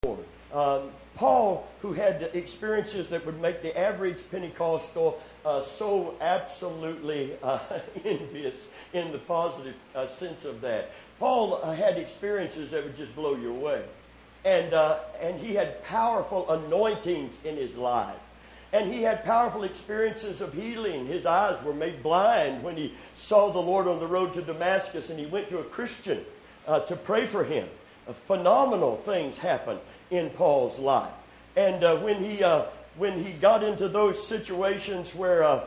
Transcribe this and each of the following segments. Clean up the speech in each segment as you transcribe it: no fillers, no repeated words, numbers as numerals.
Paul, who had experiences that would make the average Pentecostal so absolutely envious in the positive sense of that. Paul had experiences that would just blow you away. And he had powerful anointings in his life. And he had powerful experiences of healing. His eyes were made blind when he saw the Lord on the road to Damascus, and he went to a Christian to pray for him. Phenomenal things happened in Paul's life. And when he got into those situations where,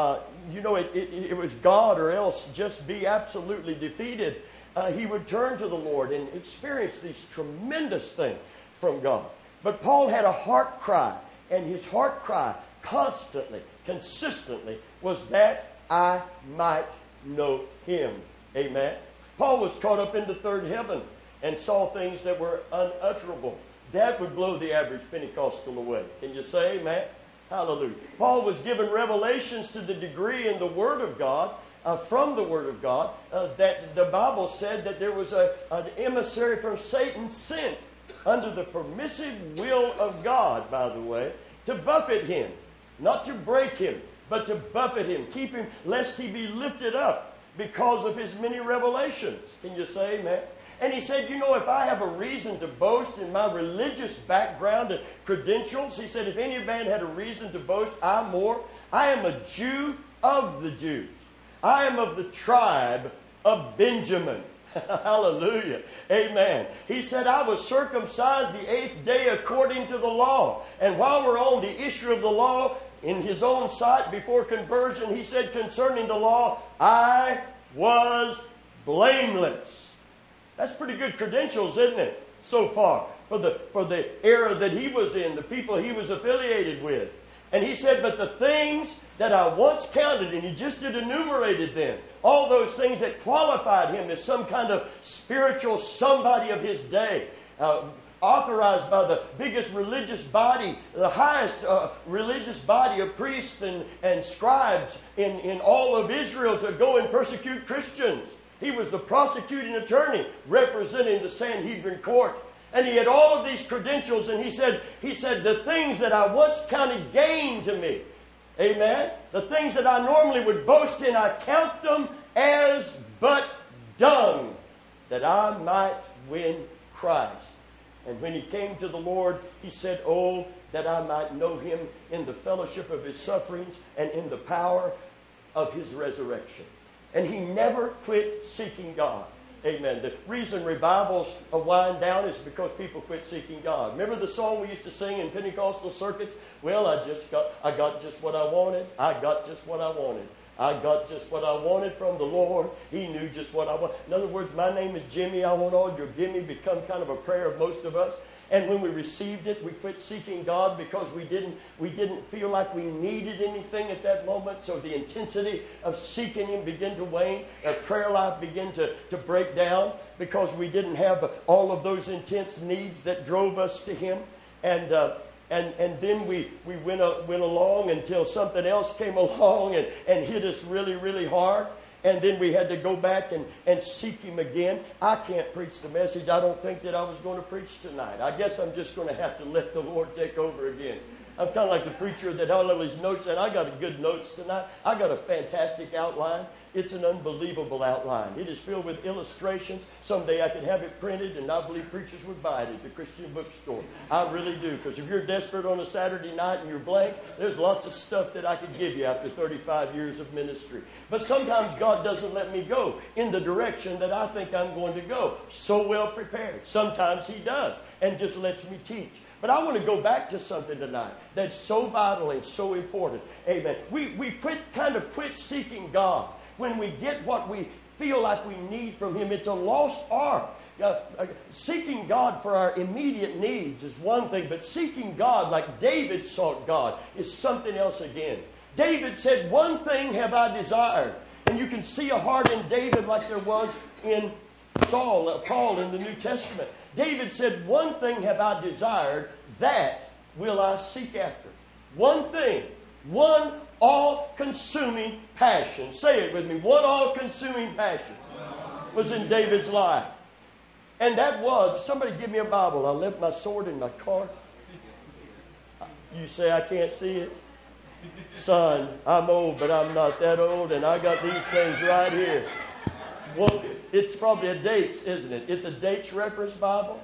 it was God or else just be absolutely defeated, he would turn to the Lord and experience these tremendous things from God. But Paul had a heart cry, and his heart cry constantly, consistently, was that I might know him. Amen. Paul was caught up into third heaven and saw things that were unutterable. That would blow the average Pentecostal away. Can you say amen? Hallelujah. Paul was given revelations to the degree in the Word of God, from the Word of God, that the Bible said that there was an emissary from Satan sent under the permissive will of God, by the way, to buffet him. Not to break him, but to buffet him. Keep him, lest he be lifted up because of his many revelations. Can you say amen? And he said, if I have a reason to boast in my religious background and credentials, he said, if any man had a reason to boast, I more. I am a Jew of the Jews. I am of the tribe of Benjamin. Hallelujah. Amen. He said, I was circumcised the 8th day according to the law. And while we're on the issue of the law, in his own sight before conversion, he said concerning the law, I was blameless. That's pretty good credentials, isn't it, so far, for the era that he was in, the people he was affiliated with. And he said, but the things that I once counted, and he just enumerated them, all those things that qualified him as some kind of spiritual somebody of his day, authorized by the biggest religious body, the highest religious body of priests and scribes in all of Israel to go and persecute Christians. He was the prosecuting attorney representing the Sanhedrin court. And he had all of these credentials, and he said, the things that I once counted gain to me, amen, the things that I normally would boast in, I count them as but dung, that I might win Christ. And when he came to the Lord, he said, oh, that I might know him in the fellowship of his sufferings and in the power of his resurrection. And he never quit seeking God. Amen. The reason revivals wind down is because people quit seeking God. Remember the song we used to sing in Pentecostal circuits? Well, I got just what I wanted. I got just what I wanted. I got just what I wanted from the Lord. He knew just what I wanted. In other words, my name is Jimmy. I want all your gimme become kind of a prayer of most of us. And when we received it, we quit seeking God because we didn't feel like we needed anything at that moment. So the intensity of seeking Him began to wane. Our prayer life began to break down because we didn't have all of those intense needs that drove us to Him. And then we went along until something else came along and hit us really, really hard. And then we had to go back and seek Him again. I can't preach the message I don't think that I was going to preach tonight. I guess I'm just going to have to let the Lord take over again. I'm kind of like the preacher that all of his notes said, I got good notes tonight. I got a fantastic outline. It's an unbelievable outline. It is filled with illustrations. Someday I could have it printed, and I believe preachers would buy it at the Christian bookstore. I really do, because if you're desperate on a Saturday night and you're blank, there's lots of stuff that I could give you after 35 years of ministry. But sometimes God doesn't let me go in the direction that I think I'm going to go, so well prepared. Sometimes He does, and just lets me teach. But I want to go back to something tonight that's so vital and so important. Amen. We quit seeking God. When we get what we feel like we need from Him, it's a lost art. Seeking God for our immediate needs is one thing, but seeking God like David sought God is something else again. David said, one thing have I desired. And you can see a heart in David like there was in Paul in the New Testament. David said, one thing have I desired, that will I seek after. One thing, one all-consuming passion. Say it with me. One all-consuming passion was in David's life. And that was, somebody give me a Bible. I left my sword in my car. You say I can't see it? Son, I'm old, but I'm not that old, and I got these things right here. Well, it's probably a Dates, isn't it? It's a Dates reference Bible.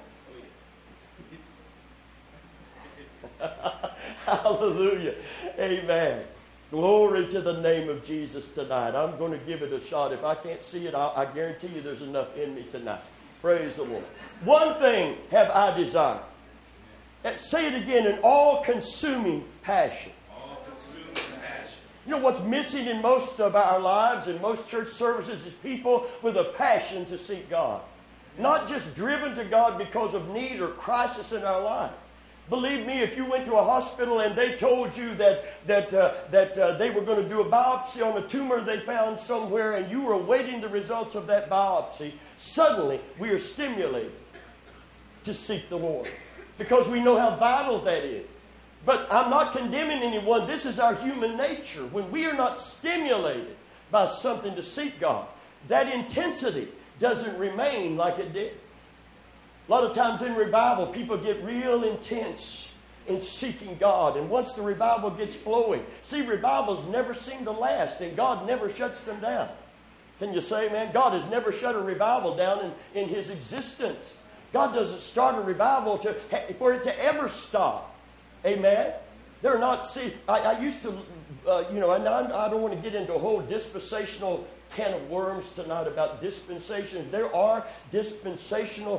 Hallelujah. Amen. Glory to the name of Jesus tonight. I'm going to give it a shot. If I can't see it, I guarantee you there's enough in me tonight. Praise the Lord. One thing have I desired. Say it again, an all-consuming passion. All-consuming passion. You know what's missing in most of our lives, in most church services, is people with a passion to seek God. Not just driven to God because of need or crisis in our life. Believe me, if you went to a hospital and they told you that they were going to do a biopsy on a tumor they found somewhere and you were awaiting the results of that biopsy, suddenly we are stimulated to seek the Lord because we know how vital that is. But I'm not condemning anyone. This is our human nature. When we are not stimulated by something to seek God, that intensity doesn't remain like it did. A lot of times in revival, people get real intense in seeking God. And once the revival gets flowing, see, revivals never seem to last, and God never shuts them down. Can you say, man? God has never shut a revival down in His existence. God doesn't start a revival for it to ever stop. Amen? They're not, see, I used to, and I don't want to get into a whole dispensational can of worms tonight about dispensations. There are dispensational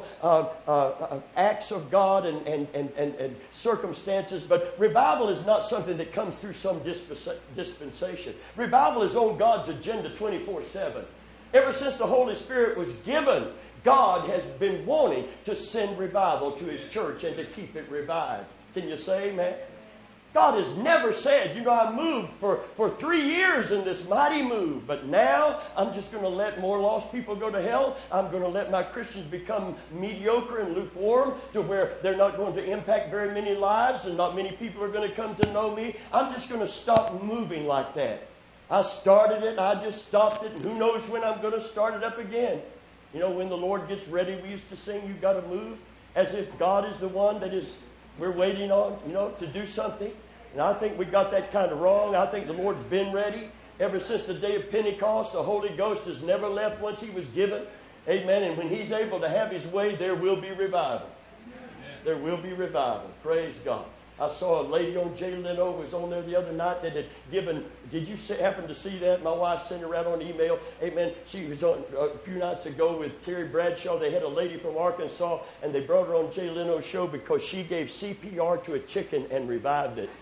acts of God and circumstances, but revival is not something that comes through some dispensation. Revival is on God's agenda 24/7. Ever since the Holy Spirit was given, God has been wanting to send revival to His church and to keep it revived. Can you say amen? God has never said, I moved for 3 years in this mighty move, but now I'm just going to let more lost people go to hell. I'm going to let my Christians become mediocre and lukewarm to where they're not going to impact very many lives and not many people are going to come to know me. I'm just going to stop moving like that. I started it, I just stopped it, and who knows when I'm going to start it up again. When the Lord gets ready, we used to sing, you've got to move, as if God is the one that we're waiting on, to do something. And I think we got that kind of wrong. I think the Lord's been ready. Ever since the day of Pentecost, the Holy Ghost has never left once He was given. Amen. And when He's able to have His way, there will be revival. Amen. There will be revival. Praise God. I saw a lady on Jay Leno was on there the other night that had given, did you happen to see that? My wife sent it out on email. Amen. She was on a few nights ago with Terry Bradshaw. They had a lady from Arkansas, and they brought her on Jay Leno's show because she gave CPR to a chicken and revived it.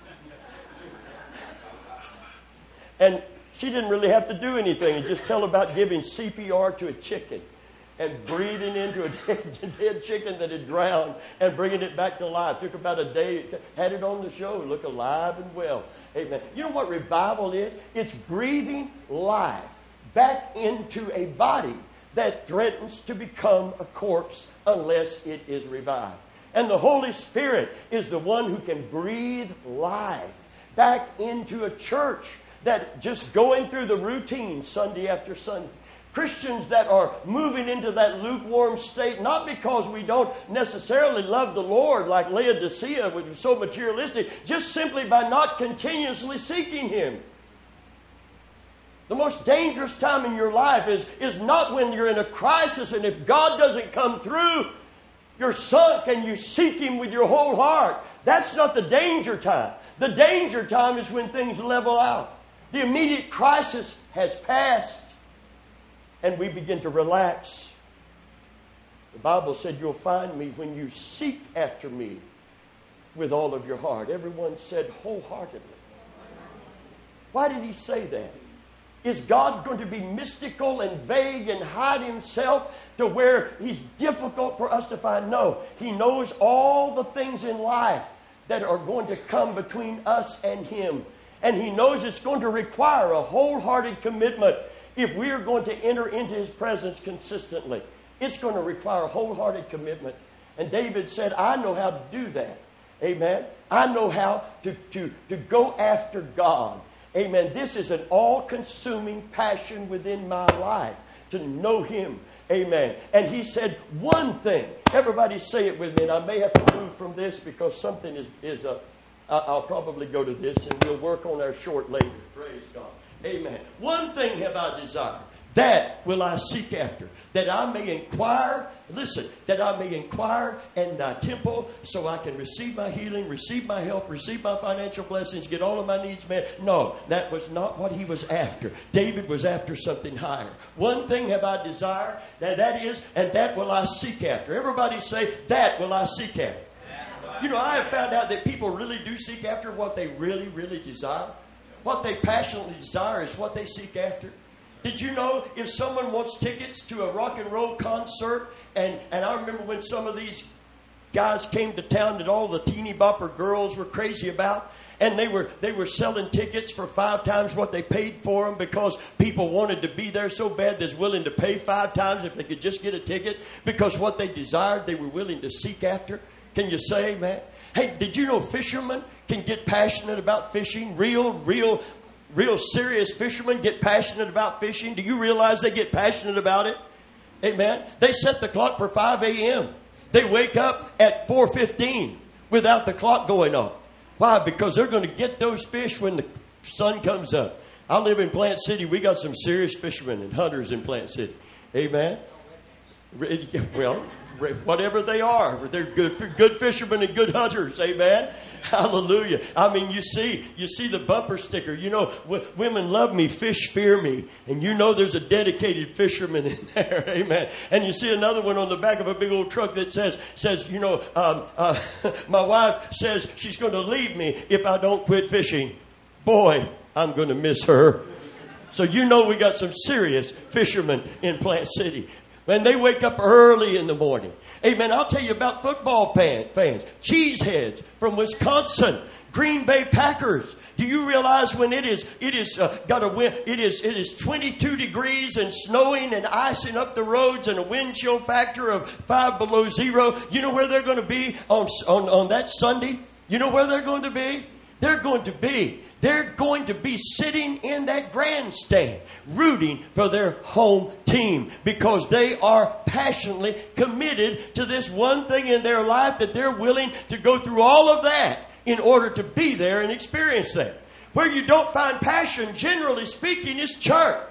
And she didn't really have to do anything and just tell about giving CPR to a chicken and breathing into a dead chicken that had drowned and bringing it back to life. Took about a day, had it on the show, look alive and well. Amen. You know what revival is? It's breathing life back into a body that threatens to become a corpse unless it is revived. And the Holy Spirit is the one who can breathe life back into a church that just going through the routine Sunday after Sunday. Christians that are moving into that lukewarm state, not because we don't necessarily love the Lord like Laodicea, which was so materialistic, just simply by not continuously seeking Him. The most dangerous time in your life is not when you're in a crisis and if God doesn't come through, you're sunk and you seek Him with your whole heart. That's not the danger time. The danger time is when things level out. The immediate crisis has passed and we begin to relax. The Bible said you'll find me when you seek after me with all of your heart. Everyone said wholeheartedly. Why did He say that? Is God going to be mystical and vague and hide Himself to where He's difficult for us to find? No. He knows all the things in life that are going to come between us and Him. And He knows it's going to require a wholehearted commitment if we are going to enter into His presence consistently. It's going to require a wholehearted commitment. And David said, I know how to do that. Amen. I know how to go after God. Amen. This is an all-consuming passion within my life to know Him, Amen. And he said one thing. Everybody say it with me. And I may have to move from this because something is I'll probably go to this and we'll work on our short later. Praise God. Amen. One thing have I desired, that will I seek after, that I may inquire, listen, that I may inquire in thy temple so I can receive my healing, receive my help, receive my financial blessings, get all of my needs met. No, that was not what he was after. David was after something higher. One thing have I desired, that is, and that will I seek after. Everybody say, that will I seek after. You know, I have found out that people really do seek after what they really, really desire. What they passionately desire is what they seek after. Did you know if someone wants tickets to a rock and roll concert, and I remember when some of these guys came to town that all the teeny bopper girls were crazy about, and they were selling tickets for 5 times what they paid for them because people wanted to be there so bad they're willing to pay 5 times if they could just get a ticket because what they desired they were willing to seek after. Can you say amen? Hey, did you know fishermen can get passionate about fishing? Real serious fishermen get passionate about fishing. Do you realize they get passionate about it? Amen. They set the clock for 5 a.m. They wake up at 4:15 without the clock going on. Why? Because they're going to get those fish when the sun comes up. I live in Plant City. We got some serious fishermen and hunters in Plant City. Amen. Well, whatever they are, they're good fishermen and good hunters. Amen. Hallelujah. I mean, you see the bumper sticker. You know, women love me, fish fear me. And you know there's a dedicated fisherman in there. Amen. And you see another one on the back of a big old truck that says you know, my wife says she's going to leave me if I don't quit fishing. Boy, I'm going to miss her. So you know we got some serious fishermen in Plant City. And they wake up early in the morning. Amen. I'll tell you about football fans. Cheeseheads from Wisconsin. Green Bay Packers. Do you realize when it is 22 degrees and snowing and icing up the roads and a wind chill factor of 5 below zero? You know where they're going to be on that Sunday? You know where they're going to be? They're going to be sitting in that grandstand rooting for their home team because they are passionately committed to this one thing in their life that they're willing to go through all of that in order to be there and experience that. Where you don't find passion, generally speaking, is church.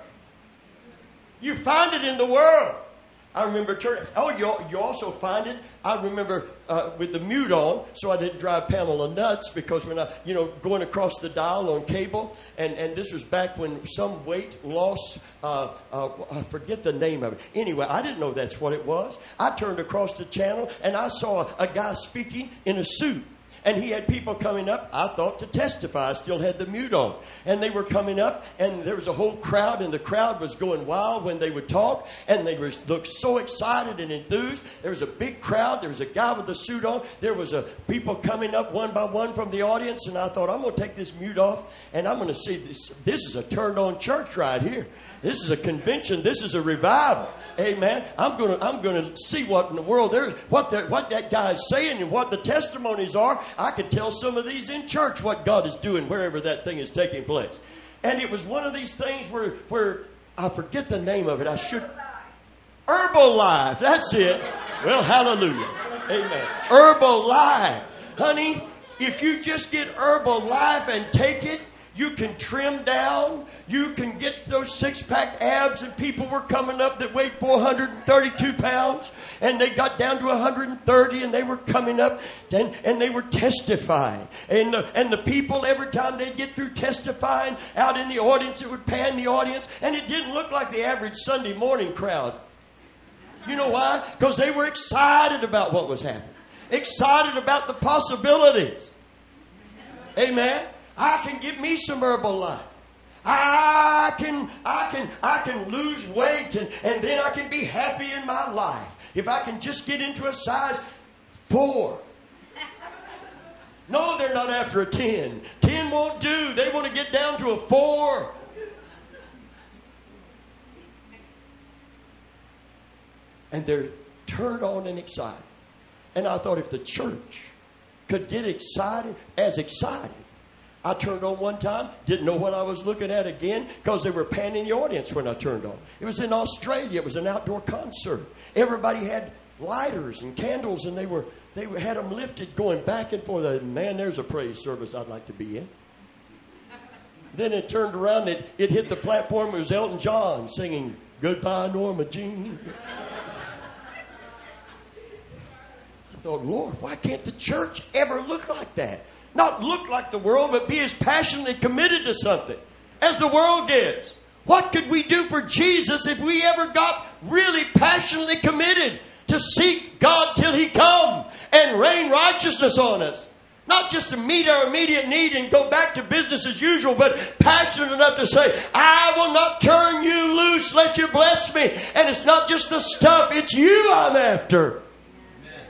You find it in the world. I remember you also find it. I remember with the mute on, so I didn't drive Pamela nuts because when I, going across the dial on cable, and this was back when some weight loss, I forget the name of it. Anyway, I didn't know that's what it was. I turned across the channel and I saw a guy speaking in a suit. And he had people coming up, I thought, to testify. I still had the mute on. And they were coming up, and there was a whole crowd, and the crowd was going wild when they would talk, and they looked so excited and enthused. There was a big crowd. There was a guy with the suit on. There was people coming up one by one from the audience, and I thought, I'm going to take this mute off, and I'm going to see this. This is a turned-on church right here. This is a convention. This is a revival. Amen. I'm going to see what in the world there's what that guy is saying and what the testimonies are. I could tell some of these in church what God is doing wherever that thing is taking place. And it was one of these things where I forget the name of it. I should Herbalife. That's it. Well, hallelujah. Amen. Herbalife. Honey, if you just get Herbalife and take it, you can trim down. You can get those 6-pack abs. And people were coming up that weighed 432 pounds. And they got down to 130. And they were coming up. And they were testifying. And the people, every time they'd get through testifying out in the audience, it would pan the audience. And it didn't look like the average Sunday morning crowd. You know why? Because they were excited about what was happening. Excited about the possibilities. Amen. I can get me some Herbalife. I can lose weight and then I can be happy in my life. If I can just get into a size 4. No, they're not after a 10. 10 won't do. They want to get down to a 4. And they're turned on and excited. And I thought if the church could get excited, I turned on one time, didn't know what I was looking at again because they were panning the audience when I turned on. It was in Australia. It was an outdoor concert. Everybody had lighters and candles, and they had them lifted going back and forth. Man, there's a praise service I'd like to be in. Then it turned around, it hit the platform. It was Elton John singing, "Goodbye, Norma Jean." I thought, Lord, why can't the church ever look like that? Not look like the world, but be as passionately committed to something as the world gets. What could we do for Jesus if we ever got really passionately committed to seek God till He come and rain righteousness on us? Not just to meet our immediate need and go back to business as usual, but passionate enough to say, I will not turn you loose lest you bless me. And it's not just the stuff, it's you I'm after. Amen.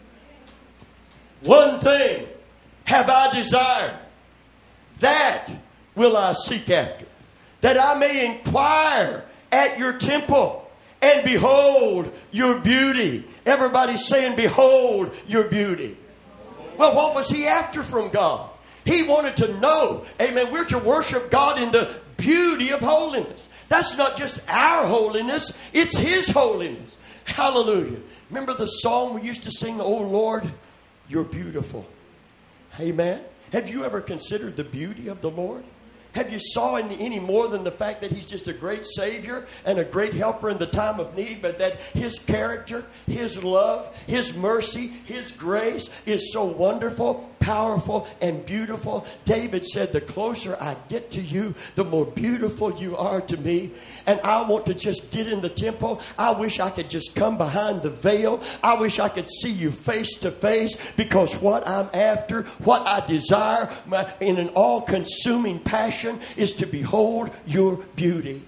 One thing have I desired, that will I seek after, that I may inquire at your temple and behold your beauty. Everybody's saying, behold your beauty. Well, what was he after from God? He wanted to know, amen, we're to worship God in the beauty of holiness. That's not just our holiness, it's His holiness. Hallelujah. Remember the song we used to sing, "Oh Lord, you're beautiful." Amen. Have you ever considered the beauty of the Lord? Have you saw any more than the fact that He's just a great Savior and a great helper in the time of need, but that His character, His love, His mercy, His grace is so wonderful, powerful, and beautiful? David said, the closer I get to you, the more beautiful you are to me. And I want to just get in the temple. I wish I could just come behind the veil. I wish I could see you face to face, because what I'm after, what I desire in an all-consuming passion is to behold your beauty.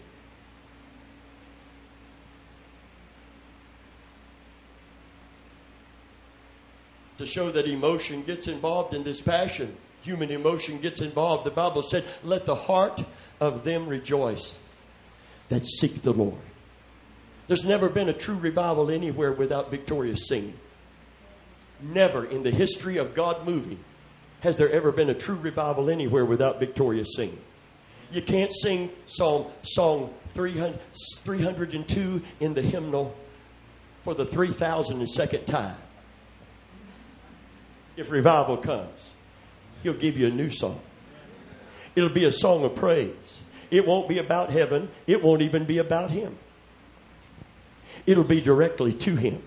To show that emotion gets involved in this passion, human emotion gets involved, the Bible said, let the heart of them rejoice that seek the Lord. There's never been a true revival anywhere without victorious singing. Never in the history of God moving has there ever been a true revival anywhere without victorious singing. You can't sing song 302 in the hymnal for the 3,002nd time. If revival comes, He'll give you a new song. It'll be a song of praise. It won't be about heaven. It won't even be about Him. It'll be directly to Him.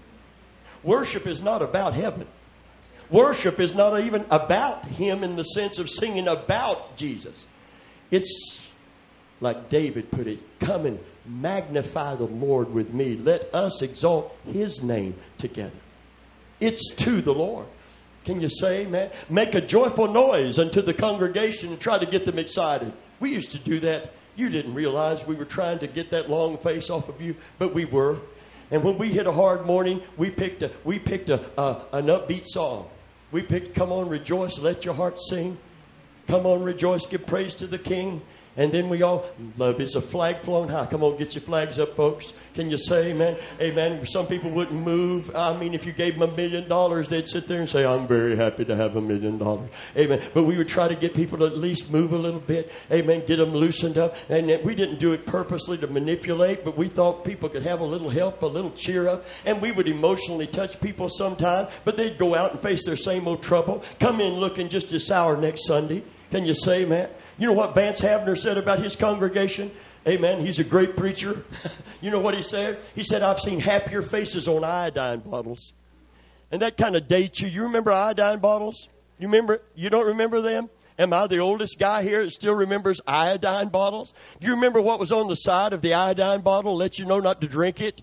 Worship is not about heaven. Worship is not even about Him in the sense of singing about Jesus. It's like David put it, come and magnify the Lord with me. Let us exalt His name together. It's to the Lord. Can you say amen? Make a joyful noise unto the congregation and try to get them excited. We used to do that. You didn't realize we were trying to get that long face off of you, but we were. And when we hit a hard morning, we picked an upbeat song. We picked, come on, rejoice, let your heart sing. Come on, rejoice, give praise to the King. And then we all, love is a flag flown high. Come on, get your flags up, folks. Can you say amen? Amen. Some people wouldn't move. I mean, if you gave them $1 million, they'd sit there and say, I'm very happy to have $1 million. Amen. But we would try to get people to at least move a little bit. Amen. Get them loosened up. And we didn't do it purposely to manipulate, but we thought people could have a little help, a little cheer up. And we would emotionally touch people sometime, but they'd go out and face their same old trouble. Come in looking just as sour next Sunday. Can you say amen? You know what Vance Havner said about his congregation? Amen. He's a great preacher. You know what he said? He said, I've seen happier faces on iodine bottles. And that kind of dates you. You remember iodine bottles? You remember? You don't remember them? Am I the oldest guy here that still remembers iodine bottles? Do you remember what was on the side of the iodine bottle? Let you know not to drink it.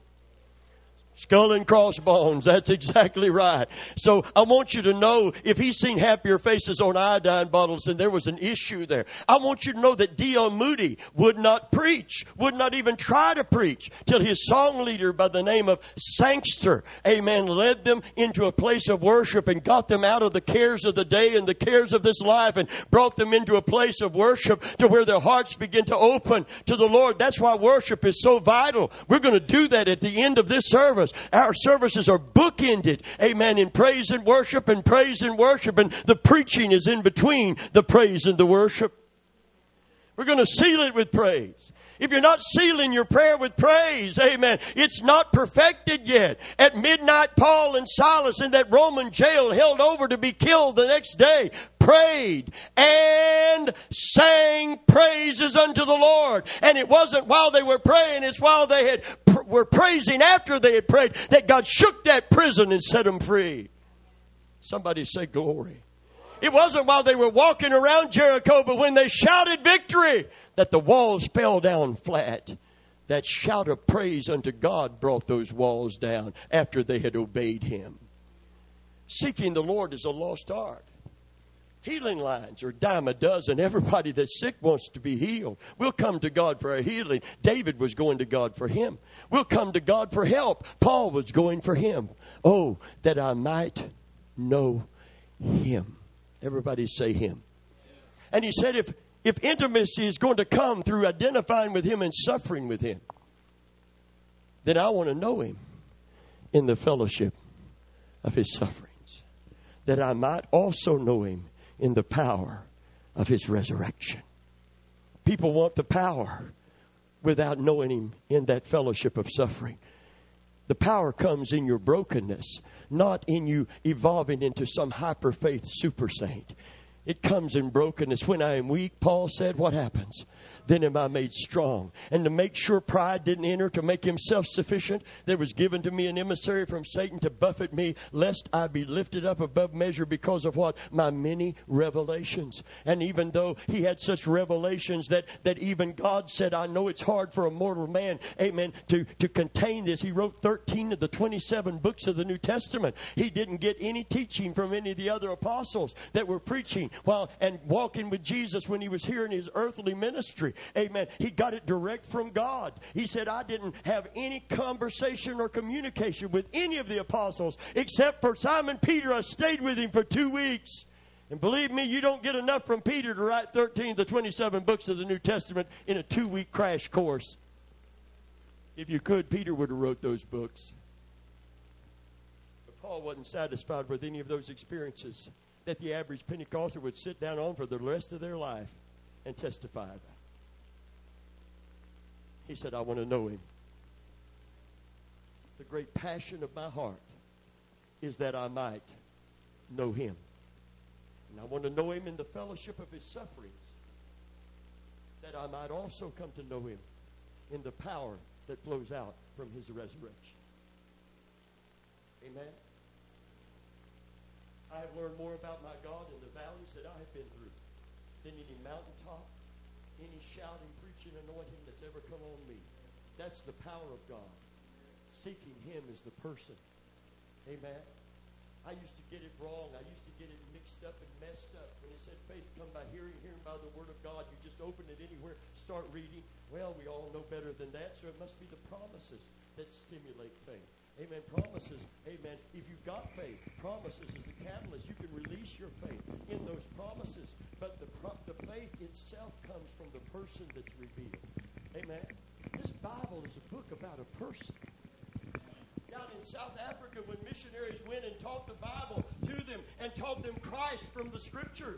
Skull and crossbones. That's exactly right. So I want you to know, if he's seen happier faces on iodine bottles, then there was an issue there. I want you to know that D.L. Moody would not preach, would not even try to preach, till his song leader by the name of Sangster, amen, led them into a place of worship and got them out of the cares of the day and the cares of this life and brought them into a place of worship to where their hearts begin to open to the Lord. That's why worship is so vital. We're going to do that at the end of this service. service. Our services are bookended, amen, in praise and worship and praise and worship. And the preaching is in between the praise and the worship. We're going to seal it with praise. If you're not sealing your prayer with praise, amen, it's not perfected yet. At midnight, Paul and Silas in that Roman jail held over to be killed the next day, prayed and sang praises unto the Lord. And it wasn't while they were praying, it's while they were praising after they had prayed that God shook that prison and set them free. Somebody say glory. It wasn't while they were walking around Jericho, but when they shouted victory, that the walls fell down flat. That shout of praise unto God brought those walls down after they had obeyed Him. Seeking the Lord is a lost art. Healing lines are a dime a dozen. Everybody that's sick wants to be healed. We'll come to God for a healing. David was going to God for him. We'll come to God for help. Paul was going for him. Oh, that I might know Him. Everybody say Him. And he said if intimacy is going to come through identifying with Him and suffering with Him, then I want to know Him in the fellowship of His sufferings, that I might also know Him in the power of His resurrection. People want the power without knowing Him in that fellowship of suffering. The power comes in your brokenness, not in you evolving into some hyper faith super saint. It comes in brokenness. When I am weak, Paul said, what happens? Then am I made strong. And to make sure pride didn't enter, to make him self-sufficient, there was given to me an emissary from Satan to buffet me, lest I be lifted up above measure because of what? My many revelations. And even though he had such revelations that even God said, I know it's hard for a mortal man, amen, to contain this. He wrote 13 of the 27 books of the New Testament. He didn't get any teaching from any of the other apostles that were preaching while and walking with Jesus when he was here in his earthly ministry. Amen. He got it direct from God. He said, I didn't have any conversation or communication with any of the apostles except for Simon Peter. I stayed with him for 2 weeks. And believe me, you don't get enough from Peter to write 13 of the 27 books of the New Testament in a 2-week crash course. If you could, Peter would have wrote those books. But Paul wasn't satisfied with any of those experiences that the average Pentecostal would sit down on for the rest of their life and testify about. He said, I want to know Him. The great passion of my heart is that I might know Him. And I want to know Him in the fellowship of His sufferings, that I might also come to know Him in the power that flows out from His resurrection. Amen. I have learned more about my God in the valleys that I have been through than any mountaintop, any shouting, preaching, anointing that's ever come on me. That's the power of God. Seeking Him is the person. Amen. I used to get it wrong. I used to get it mixed up and messed up. When it said faith come by hearing, hearing by the Word of God, you just open it anywhere, start reading. Well, we all know better than that, so it must be the promises that stimulate faith. Amen. Promises. Amen. If you've got faith, promises is the catalyst. You can release your faith in those promises. But the faith itself comes from the person that's revealed. Amen. This Bible is a book about a person. Down in South Africa, when missionaries went and taught the Bible to them and taught them Christ from the Scriptures.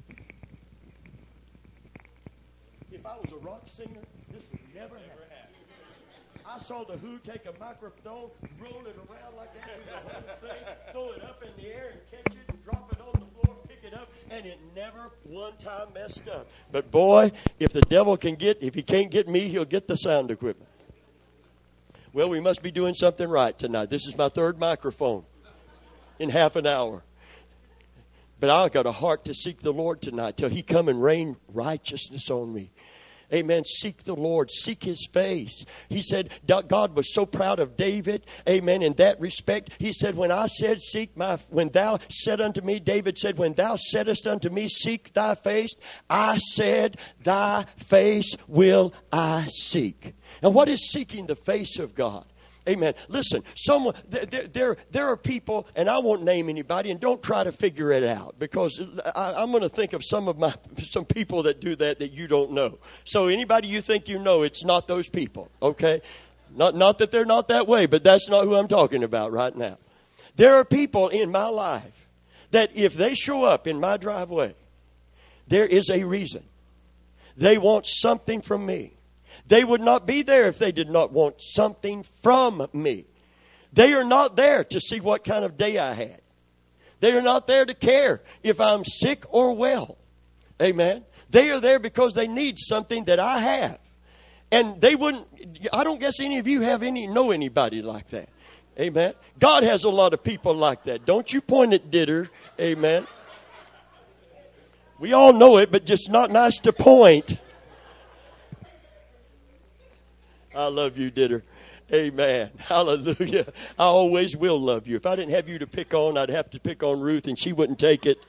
If I was a rock singer, this would never happen. I saw the Who take a microphone, roll it around like that, do the whole thing, throw it up in the air and catch it and drop it on the floor, pick it up, and it never one time messed up. But boy, if the devil if he can't get me, he'll get the sound equipment. Well, we must be doing something right tonight. This is my third microphone in half an hour. But I've got a heart to seek the Lord tonight till He come and rain righteousness on me. Amen. Seek the Lord. Seek His face. He said God was so proud of David. Amen. In that respect, He said, when thou said unto me, David said, when thou saidest unto me, seek thy face, I said, thy face will I seek. And what is seeking the face of God? Amen. Listen, there are people, and I won't name anybody, and don't try to figure it out, because I'm going to think of some people that do that you don't know. So anybody you think you know, it's not those people, okay? Not that they're not that way, but that's not who I'm talking about right now. There are people in my life that if they show up in my driveway, there is a reason. They want something from me. They would not be there if they did not want something from me. They are not there to see what kind of day I had. They are not there to care if I'm sick or well. Amen. They are there because they need something that I have. And they wouldn't, I don't guess any of you know anybody like that. Amen. God has a lot of people like that. Don't you point at Ditter. Amen. We all know it, but just not nice to point. I love you, Ditter. Amen. Hallelujah. I always will love you. If I didn't have you to pick on, I'd have to pick on Ruth, and she wouldn't take it.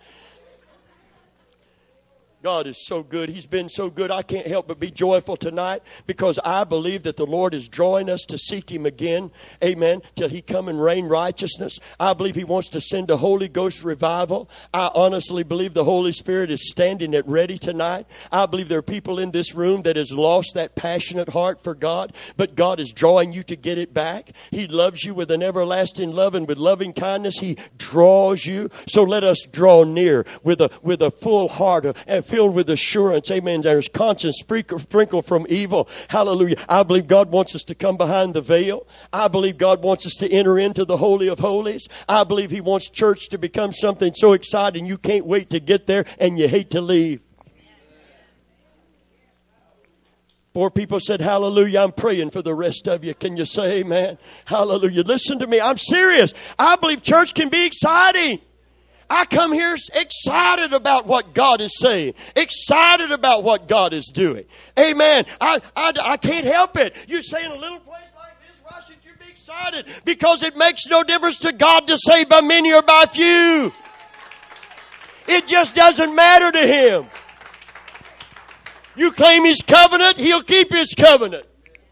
God is so good. He's been so good. I can't help but be joyful tonight because I believe that the Lord is drawing us to seek Him again. Amen. Till He come and rain righteousness. I believe He wants to send a Holy Ghost revival. I honestly believe the Holy Spirit is standing at ready tonight. I believe there are people in this room that has lost that passionate heart for God, but God is drawing you to get it back. He loves you with an everlasting love, and with loving kindness He draws you. So let us draw near with a full heart and filled with assurance. Amen. There's conscience sprinkled from evil. Hallelujah. I believe God wants us to come behind the veil. I believe God wants us to enter into the Holy of Holies. I believe He wants church to become something so exciting you can't wait to get there and you hate to leave. 4 people said, hallelujah. I'm praying for the rest of you. Can you say amen? Hallelujah. Listen to me. I'm serious. I believe church can be exciting. I come here excited about what God is saying, excited about what God is doing. Amen. I can't help it. You say in a little place like this, why should you be excited? Because it makes no difference to God to save by many or by few. It just doesn't matter to Him. You claim His covenant, He'll keep His covenant.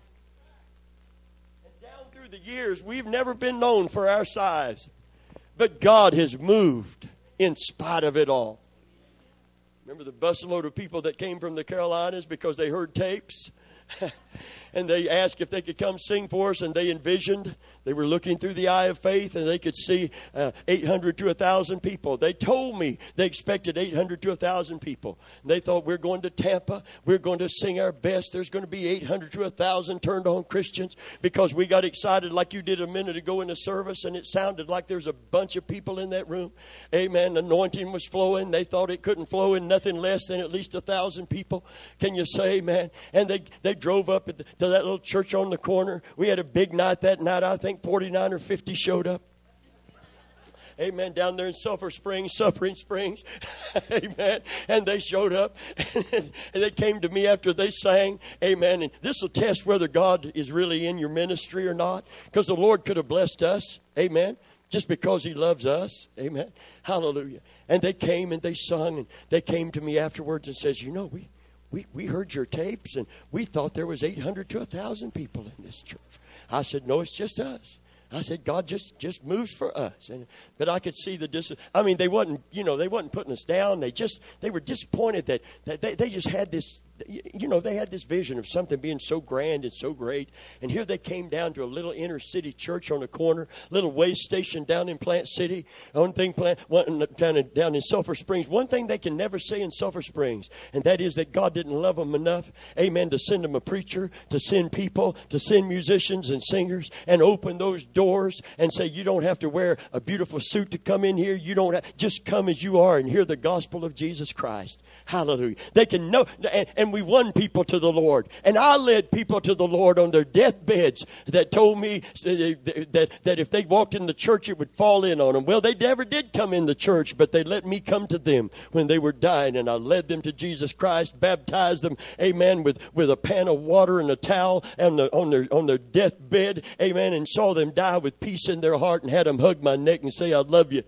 And down through the years, we've never been known for our size. But God has moved in spite of it all. Remember the busload of people that came from the Carolinas because they heard tapes? And they asked if they could come sing for us, and they envisioned. They were looking through the eye of faith, and they could see 800 to 1,000 people. They told me they expected 800 to 1,000 people. And they thought, we're going to Tampa. We're going to sing our best. There's going to be 800 to 1,000 turned on Christians, because we got excited like you did a minute ago in the service, and it sounded like there's a bunch of people in that room. Amen. Anointing was flowing. They thought it couldn't flow in nothing less than at least 1,000 people. Can you say amen? And they drove up to that little church on the corner. We had a big night that night. I think 49 or 50 showed up. Amen. Down there in Suffering Springs. Amen. And they showed up. And they came to me after they sang. Amen. And this will test whether God is really in your ministry or not. Because the Lord could have blessed us. Amen. Just because He loves us. Amen. Hallelujah. And they came and they sung. And they came to me afterwards and says, we heard your tapes, and we thought there was 800 to 1,000 people in this church. I said, no, it's just us. I said, God just moves for us. But I could see the they wasn't putting us down. They were disappointed that they just had this, they had this vision of something being so grand and so great. And here they came down to a little inner city church on the corner, little way station down in Plant City, down in Sulphur Springs. One thing they can never say in Sulphur Springs, and that is that God didn't love them enough, amen, to send them a preacher, to send people, to send musicians and singers, and open those doors and say, you don't have to wear a beautiful suit to come in here. You don't just come as you are and hear the gospel of Jesus Christ. Hallelujah. They can know, and we won people to the Lord. And I led people to the Lord on their deathbeds that told me that if they walked in the church, it would fall in on them. Well, they never did come in the church, but they let me come to them when they were dying, and I led them to Jesus Christ, baptized them, amen, with a pan of water and a towel on their deathbed, amen, and saw them die with peace in their heart and had them hug my neck and say, I love you.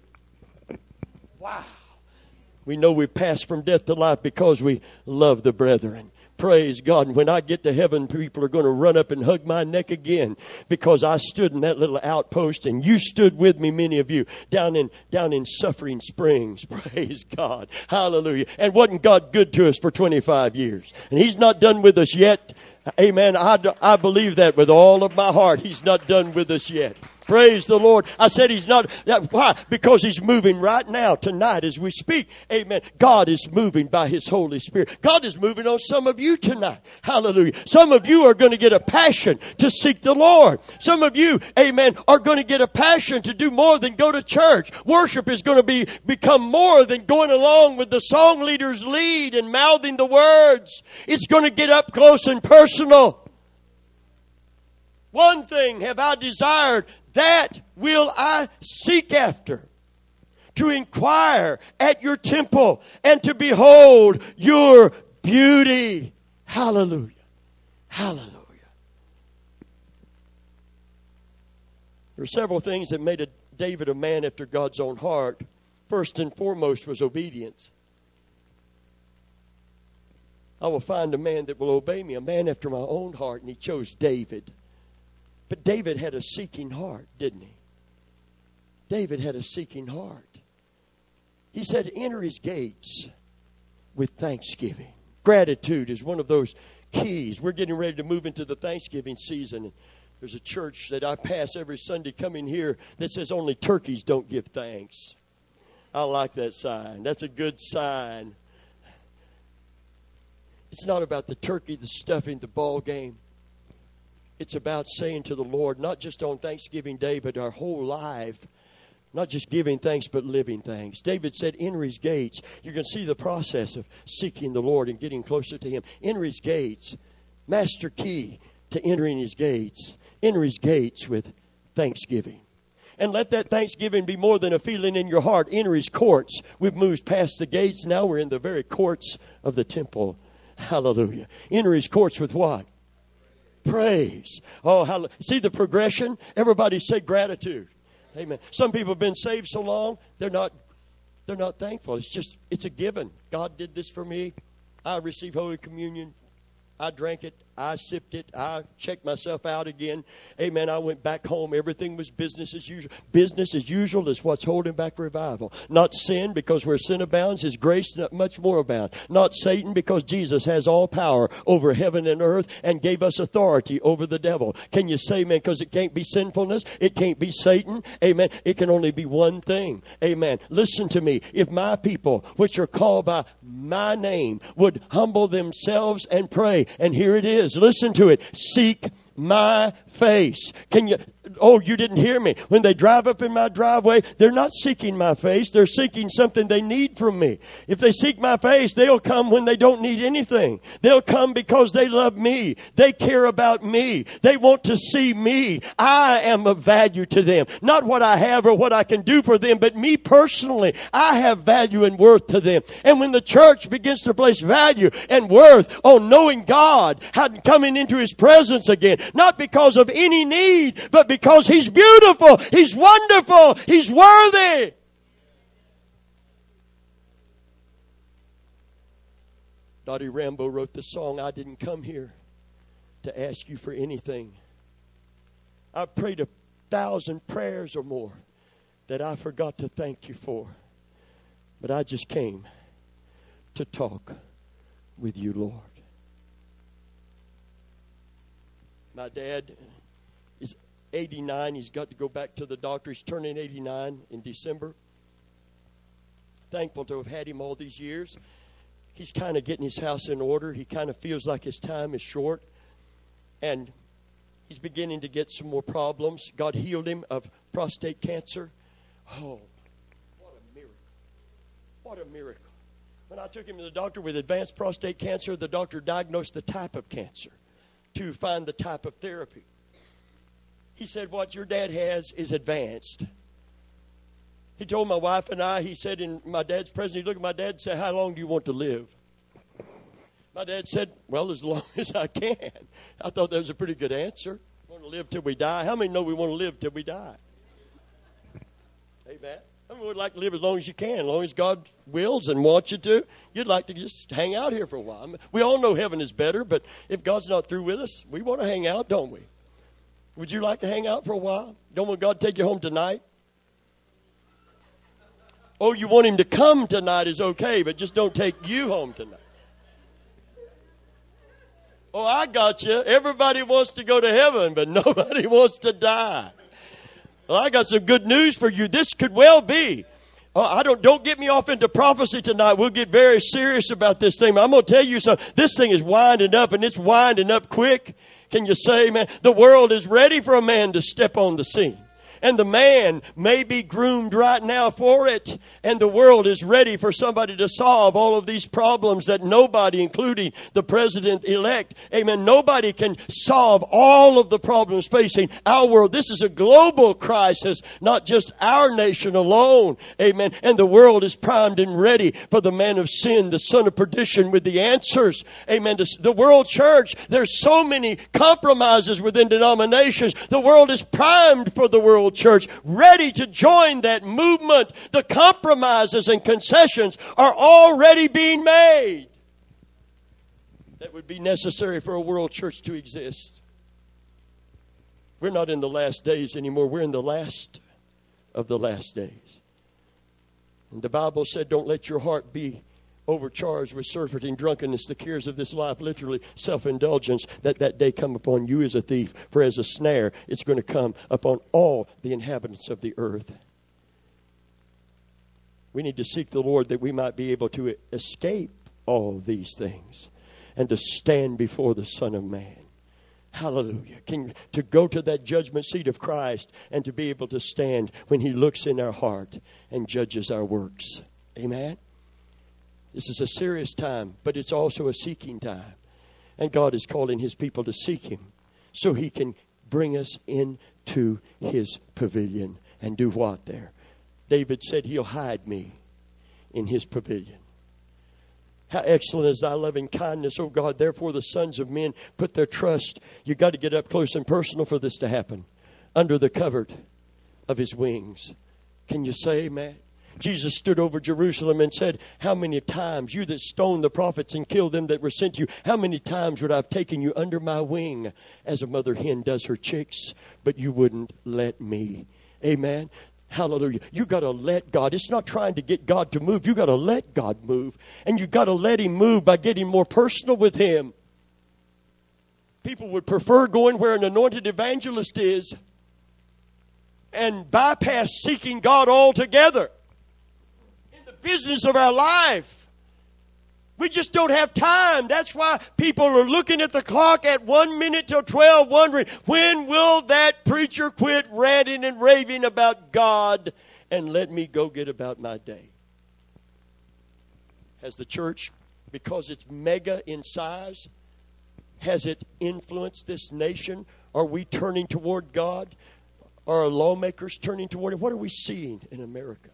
Wow. We know we pass from death to life because we love the brethren. Praise God. And when I get to heaven, people are going to run up and hug my neck again because I stood in that little outpost and you stood with me, many of you, down in Suffering Springs. Praise God. Hallelujah. And wasn't God good to us for 25 years? And He's not done with us yet. Amen. I believe that with all of my heart. He's not done with us yet. Praise the Lord. I said He's not. Why? Because He's moving right now, tonight, as we speak. Amen. God is moving by His Holy Spirit. God is moving on some of you tonight. Hallelujah. Some of you are going to get a passion to seek the Lord. Some of you, amen, are going to get a passion to do more than go to church. Worship is going to become more than going along with the song leader's lead and mouthing the words. It's going to get up close and personal. One thing have I desired, that will I seek after, to inquire at your temple and to behold your beauty. Hallelujah. Hallelujah. There are several things that made David a man after God's own heart. First and foremost was obedience. I will find a man that will obey me, a man after my own heart, and he chose David. But David had a seeking heart, didn't he? David had a seeking heart. He said, enter his gates with thanksgiving. Gratitude is one of those keys. We're getting ready to move into the Thanksgiving season. There's a church that I pass every Sunday coming here that says only turkeys don't give thanks. I like that sign. That's a good sign. It's not about the turkey, the stuffing, the ball game. It's about saying to the Lord, not just on Thanksgiving Day, but our whole life, not just giving thanks, but living thanks. David said, enter his gates. You're going to see the process of seeking the Lord and getting closer to Him. Enter his gates. Master key to entering his gates. Enter his gates with thanksgiving. And let that thanksgiving be more than a feeling in your heart. Enter his courts. We've moved past the gates. Now we're in the very courts of the temple. Hallelujah. Enter his courts with what? Praise. Oh, hallelujah. See the progression? Everybody say gratitude. Amen. Some people have been saved so long, they're not thankful. It's a given. God did this for me. I received Holy Communion. I drank it. I sipped it. I checked myself out again. Amen. I went back home. Everything was business as usual. Business as usual is what's holding back revival. Not sin, because where sin abounds, His grace not much more abound. Not Satan, because Jesus has all power over heaven and earth and gave us authority over the devil. Can you say amen? Because it can't be sinfulness. It can't be Satan. Amen. It can only be one thing. Amen. Listen to me. If my people, which are called by my name, would humble themselves and pray. And here it is. Listen to it. Seek my face. You didn't hear me. When they drive up in my driveway, they're not seeking my face. They're seeking something they need from me. If they seek my face, they'll come when they don't need anything. They'll come because they love me. They care about me. They want to see me. I am of value to them. Not what I have or what I can do for them, but me personally. I have value and worth to them. And when the church begins to place value and worth on knowing God, coming into His presence again, not because of any need, but because He's beautiful, He's wonderful, He's worthy. Dottie Rambo wrote the song, I didn't come here to ask you for anything. I prayed 1,000 prayers or more that I forgot to thank you for. But I just came to talk with you, Lord. My dad is 89. He's got to go back to the doctor. He's turning 89 in December. Thankful to have had him all these years. He's kind of getting his house in order. He kind of feels like his time is short. And he's beginning to get some more problems. God healed him of prostate cancer. Oh, what a miracle. What a miracle. When I took him to the doctor with advanced prostate cancer, the doctor diagnosed the type of cancer to find the type of therapy. He said, what your dad has is advanced. He told my wife and I, he said in my dad's presence, he looked at my dad and said, how long do you want to live? My dad said, well, as long as I can. I thought that was a pretty good answer. Want to live till we die. How many know we want to live till we die? Amen. I mean, we'd like to live as long as you can, as long as God wills and wants you to. You'd like to just hang out here for a while. I mean, we all know heaven is better, but if God's not through with us, we want to hang out, don't we? Would you like to hang out for a while? Don't want God to take you home tonight? Oh, you want Him to come tonight is okay, but just don't take you home tonight. Oh, I got you. Everybody wants to go to heaven, but nobody wants to die. Well, I got some good news for you. This could well be. Don't get me off into prophecy tonight. We'll get very serious about this thing. I'm going to tell you something. This thing is winding up, and it's winding up quick. Can you say, man, the world is ready for a man to step on the scene. And the man may be groomed right now for it. And the world is ready for somebody to solve all of these problems that nobody, including the president-elect, amen, nobody can solve all of the problems facing our world. This is a global crisis, not just our nation alone, amen. And the world is primed and ready for the man of sin, the son of perdition, with the answers, amen. The world church, there's so many compromises within denominations. The world is primed for the world church, ready to join that movement. The compromises and concessions are already being made that would be necessary for a world church to exist. We're not in the last days anymore. We're in the last of the last days. And the Bible said, don't let your heart be overcharged with surfeiting, drunkenness, the cares of this life, literally self-indulgence, that day come upon you as a thief. For as a snare, it's going to come upon all the inhabitants of the earth. We need to seek the Lord that we might be able to escape all these things and to stand before the Son of Man. Hallelujah. To go to that judgment seat of Christ and to be able to stand when He looks in our heart and judges our works. Amen. This is a serious time, but it's also a seeking time. And God is calling His people to seek Him so He can bring us into His pavilion. And do what there? David said, He'll hide me in His pavilion. How excellent is thy loving kindness, O God. Therefore the sons of men put their trust. You've got to get up close and personal for this to happen. Under the covert of His wings. Can you say amen? Jesus stood over Jerusalem and said, how many times, you that stoned the prophets and killed them that were sent to you, how many times would I have taken you under my wing as a mother hen does her chicks, but you wouldn't let me. Amen. Hallelujah. You got to let God. It's not trying to get God to move. You got to let God move. And you got to let Him move by getting more personal with Him. People would prefer going where an anointed evangelist is and bypass seeking God altogether. Business of our life. We just don't have time. That's why people are looking at the clock at 1 minute till 12 wondering, when will that preacher quit ranting and raving about God and let me go get about my day? Has the church, because it's mega in size, has it influenced this nation? Are we turning toward God? Are our lawmakers turning toward Him? What are we seeing in America?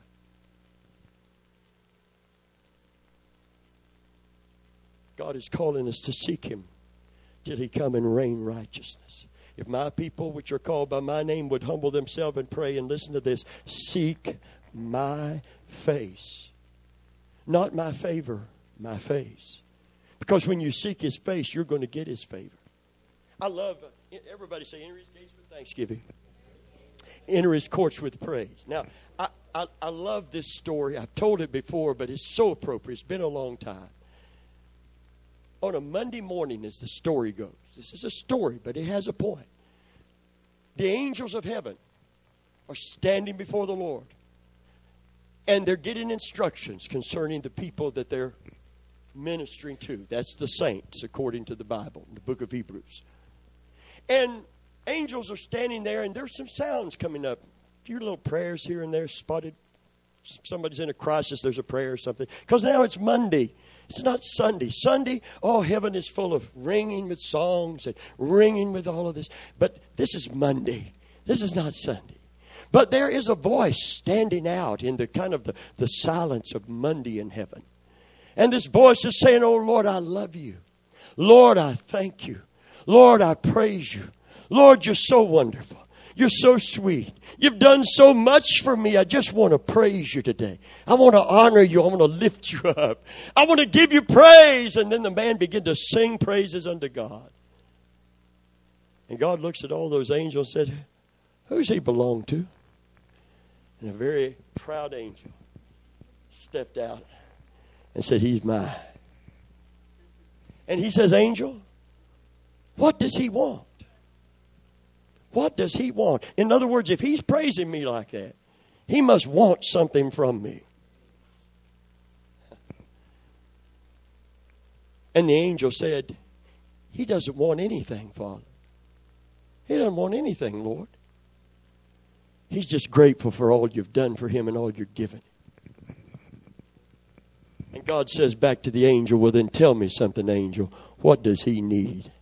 God is calling us to seek Him till He come and reign righteousness. If my people, which are called by my name, would humble themselves and pray, and listen to this, seek my face. Not my favor, my face. Because when you seek His face, you're going to get His favor. I love, everybody say, enter His gates with thanksgiving. Enter His courts with praise. Now, I love this story. I've told it before, but it's so appropriate. It's been a long time. On a Monday morning, as the story goes, this is a story, but it has a point. The angels of heaven are standing before the Lord, and they're getting instructions concerning the people that they're ministering to. That's the saints, according to the Bible, in the book of Hebrews. And angels are standing there, and there's some sounds coming up. A few little prayers here and there spotted. Somebody's in a crisis, there's a prayer or something. Because now it's Monday. It's not Sunday. Sunday, oh, heaven is full of ringing with songs and ringing with all of this. But this is Monday. This is not Sunday. But there is a voice standing out in the kind of the silence of Monday in heaven. And this voice is saying, oh, Lord, I love you. Lord, I thank you. Lord, I praise you. Lord, you're so wonderful. You're so sweet. You've done so much for me. I just want to praise you today. I want to honor you. I want to lift you up. I want to give you praise. And then the man began to sing praises unto God. And God looks at all those angels and said, who's he belong to? And a very proud angel stepped out and said, he's mine. And he says, angel, What does He want? What does He want? In other words, if He's praising me like that, He must want something from me. And the angel said, He doesn't want anything, Father. He doesn't want anything, Lord. He's just grateful for all you've done for him and all you've given. And God says back to the angel, well, then tell me something, angel. What does he need?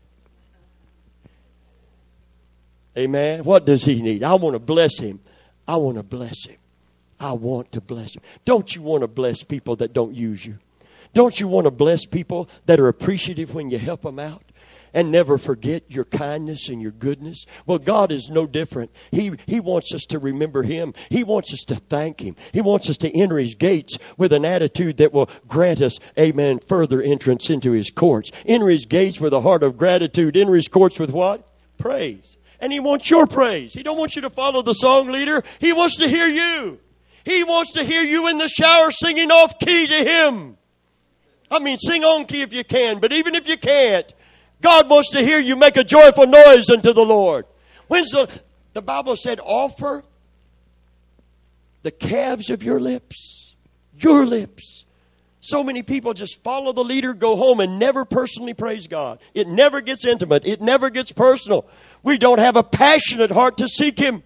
Amen. What does he need? I want to bless him. I want to bless him. I want to bless him. Don't you want to bless people that don't use you? Don't you want to bless people that are appreciative when you help them out? And never forget your kindness and your goodness. Well, God is no different. He wants us to remember Him. He wants us to thank Him. He wants us to enter His gates with an attitude that will grant us, amen, further entrance into His courts. Enter His gates with a heart of gratitude. Enter His courts with what? Praise. And He wants your praise. He don't want you to follow the song leader. He wants to hear you. He wants to hear you in the shower singing off key to Him. I mean, sing on key if you can, but even if you can't, God wants to hear you make a joyful noise unto the Lord. When's the Bible said, offer the calves of your lips. Your lips. So many people just follow the leader, go home, and never personally praise God. It never gets intimate. It never gets personal. We don't have a passionate heart to seek Him.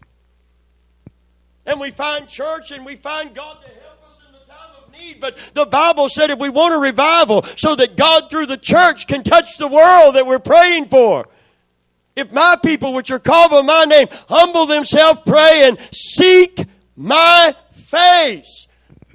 And we find church and we find God to help us in the time of need. But the Bible said if we want a revival so that God through the church can touch the world that we're praying for. If my people which are called by my name humble themselves, pray, and seek my face.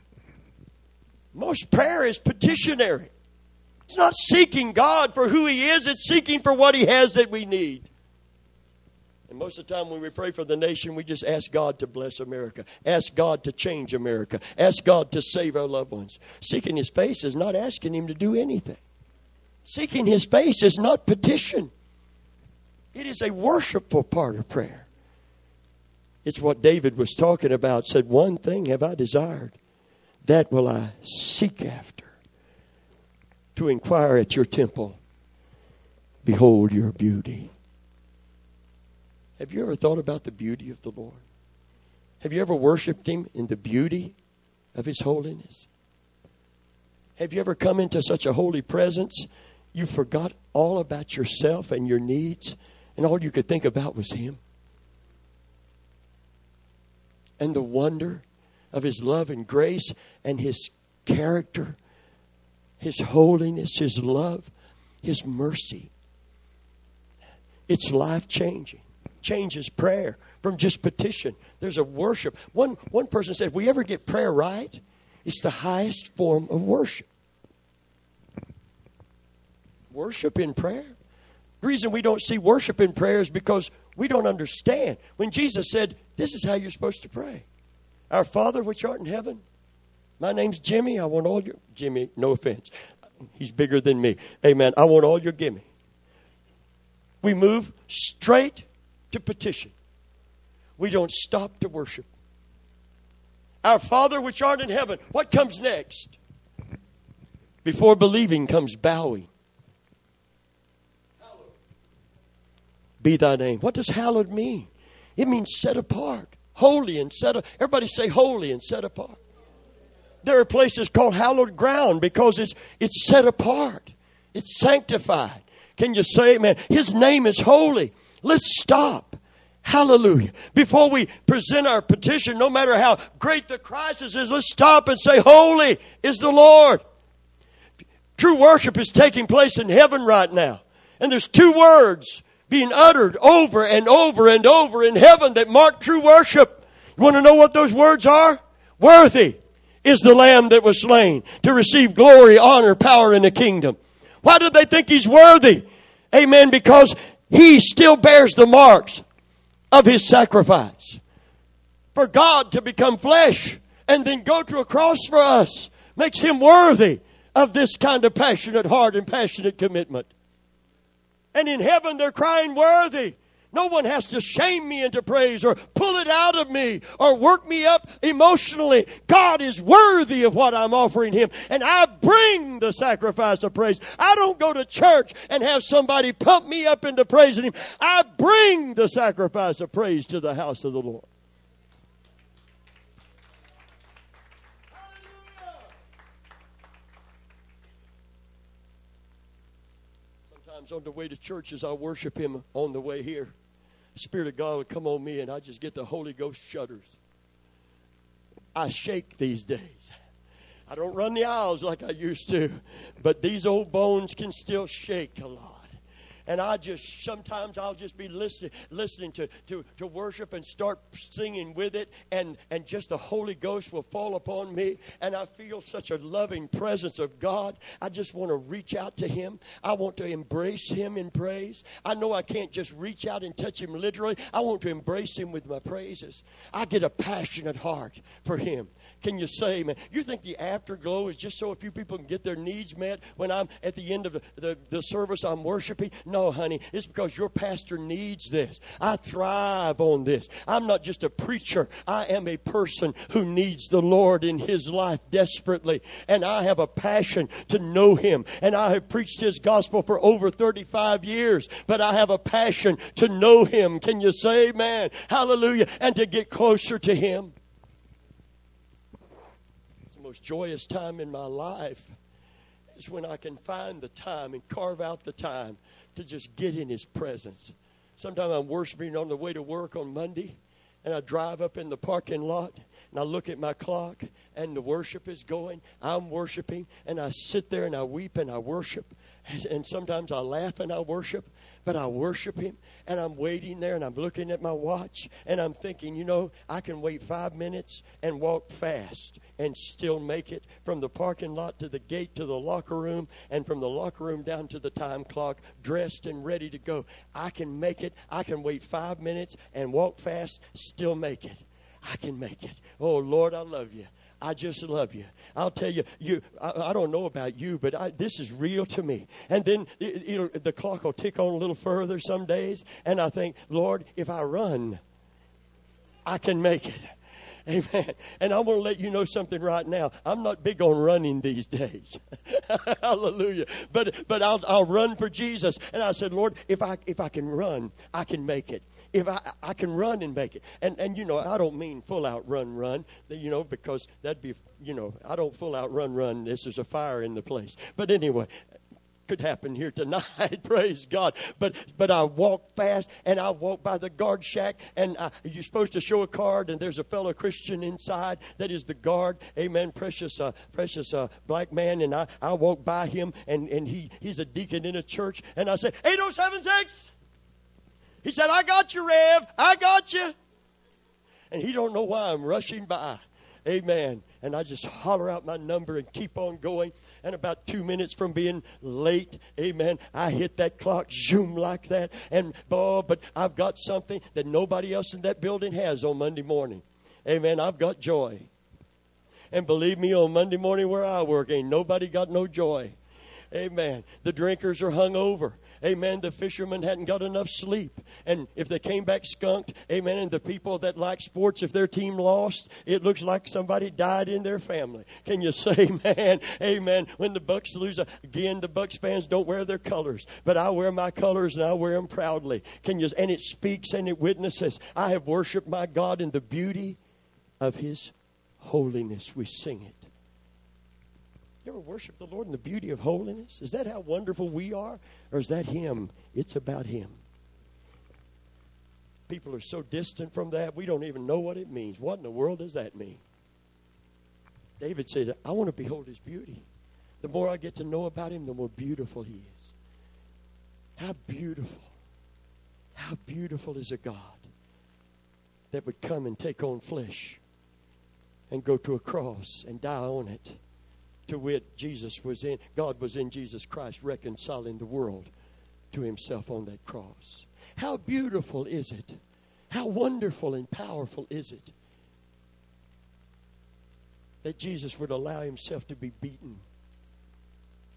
Most prayer is petitionary. It's not seeking God for who He is. It's seeking for what He has that we need. And most of the time when we pray for the nation, we just ask God to bless America. Ask God to change America. Ask God to save our loved ones. Seeking His face is not asking Him to do anything. Seeking His face is not petition. It is a worshipful part of prayer. It's what David was talking about. Said, one thing have I desired, that will I seek after, to inquire at your temple. Behold your beauty. Have you ever thought about the beauty of the Lord? Have you ever worshiped Him in the beauty of His holiness? Have you ever come into such a holy presence, you forgot all about yourself and your needs, and all you could think about was Him? And the wonder of His love and grace and His character, His holiness, His love, His mercy. It's life-changing. Changes prayer from just petition. There's a worship. One person said, if we ever get prayer right, it's the highest form of worship. Worship in prayer. The reason we don't see worship in prayer is because we don't understand. When Jesus said, this is how you're supposed to pray. Our Father which art in heaven. My name's Jimmy. I want all your... Jimmy, no offense. He's bigger than me. Amen. I want all your gimme. We move straight to petition. We don't stop to worship. Our Father which art in heaven. What comes next? Before believing comes bowing. Hallowed be thy name. What does hallowed mean? It means set apart. Holy and set apart. Everybody say holy and set apart. There are places called hallowed ground because it's set apart. It's sanctified. Can you say amen? His name is holy. Let's stop. Hallelujah. Before we present our petition, no matter how great the crisis is, let's stop and say, holy is the Lord. True worship is taking place in heaven right now. And there's two words being uttered over and over and over in heaven that mark true worship. You want to know what those words are? Worthy is the Lamb that was slain to receive glory, honor, power, and the kingdom. Why do they think He's worthy? Amen. Because He still bears the marks of His sacrifice. For God to become flesh and then go to a cross for us makes Him worthy of this kind of passionate heart and passionate commitment. And in heaven they're crying worthy. No one has to shame me into praise or pull it out of me or work me up emotionally. God is worthy of what I'm offering Him, and I bring the sacrifice of praise. I don't go to church and have somebody pump me up into praising Him. I bring the sacrifice of praise to the house of the Lord. Sometimes on the way to church as I worship Him on the way here, the Spirit of God would come on me and I just get the Holy Ghost shudders. I shake these days. I don't run the aisles like I used to, but these old bones can still shake a lot. And sometimes I'll just be listening to worship and start singing with it, and just the Holy Ghost will fall upon me, and I feel such a loving presence of God. I just want to reach out to Him. I want to embrace Him in praise. I know I can't just reach out and touch Him literally. I want to embrace Him with my praises. I get a passionate heart for Him. Can you say, man, you think the afterglow is just so a few people can get their needs met when I'm at the end of the service I'm worshiping? No, honey, it's because your pastor needs this. I thrive on this. I'm not just a preacher. I am a person who needs the Lord in his life desperately. And I have a passion to know Him. And I have preached His gospel for over 35 years. But I have a passion to know Him. Can you say amen? Hallelujah. And to get closer to Him. Most joyous time in my life is when I can find the time and carve out the time to just get in His presence. Sometimes I'm worshiping on the way to work on Monday, and I drive up in the parking lot, and I look at my clock, and the worship is going. I'm worshiping, and I sit there and I weep and I worship. And sometimes I laugh and I worship, but I worship Him, and I'm waiting there, and I'm looking at my watch, and I'm thinking, I can wait 5 minutes and walk fast and still make it from the parking lot to the gate to the locker room, and from the locker room down to the time clock, dressed and ready to go. I can make it. I can wait 5 minutes and walk fast, still make it. I can make it. Oh, Lord, I love You. I just love You. I'll tell you, I don't know about you, but this is real to me. And then the clock will tick on a little further some days, and I think, Lord, if I run, I can make it. Amen. And I want to let you know something right now. I'm not big on running these days. Hallelujah. But I'll run for Jesus. And I said, Lord, if I can run, I can make it. If I can run and make it. And I don't mean full out run, because that'd be, I don't full out run. This is a fire in the place. But anyway, could happen here tonight. Praise God. But I walk fast, and I walk by the guard shack, and you're supposed to show a card, and there's a fellow Christian inside that is the guard. Amen. Precious black man. And I walk by him, and he's a deacon in a church, and I say, 8076. He said, I got you, Rev. I got you. And he don't know why I'm rushing by. Amen. And I just holler out my number and keep on going. And about 2 minutes from being late, amen, I hit that clock, zoom like that. And, but I've got something that nobody else in that building has on Monday morning. Amen. I've got joy. And believe me, on Monday morning where I work, ain't nobody got no joy. Amen. The drinkers are hung over. Amen. The fishermen hadn't got enough sleep. And if they came back skunked, amen, and the people that like sports, if their team lost, it looks like somebody died in their family. Can you say amen? Amen. When the Bucks lose, again, the Bucks fans don't wear their colors. But I wear my colors, and I wear them proudly. And it speaks and it witnesses. I have worshiped my God in the beauty of His holiness. We sing it. You ever worship the Lord in the beauty of holiness? Is that how wonderful we are? Or is that Him? It's about Him. People are so distant from that, we don't even know what it means. What in the world does that mean? David said, I want to behold His beauty. The more I get to know about Him, the more beautiful He is. How beautiful is a God that would come and take on flesh and go to a cross and die on it. To wit, God was in Jesus Christ, reconciling the world to Himself on that cross. How beautiful is it? How wonderful and powerful is it that Jesus would allow Himself to be beaten,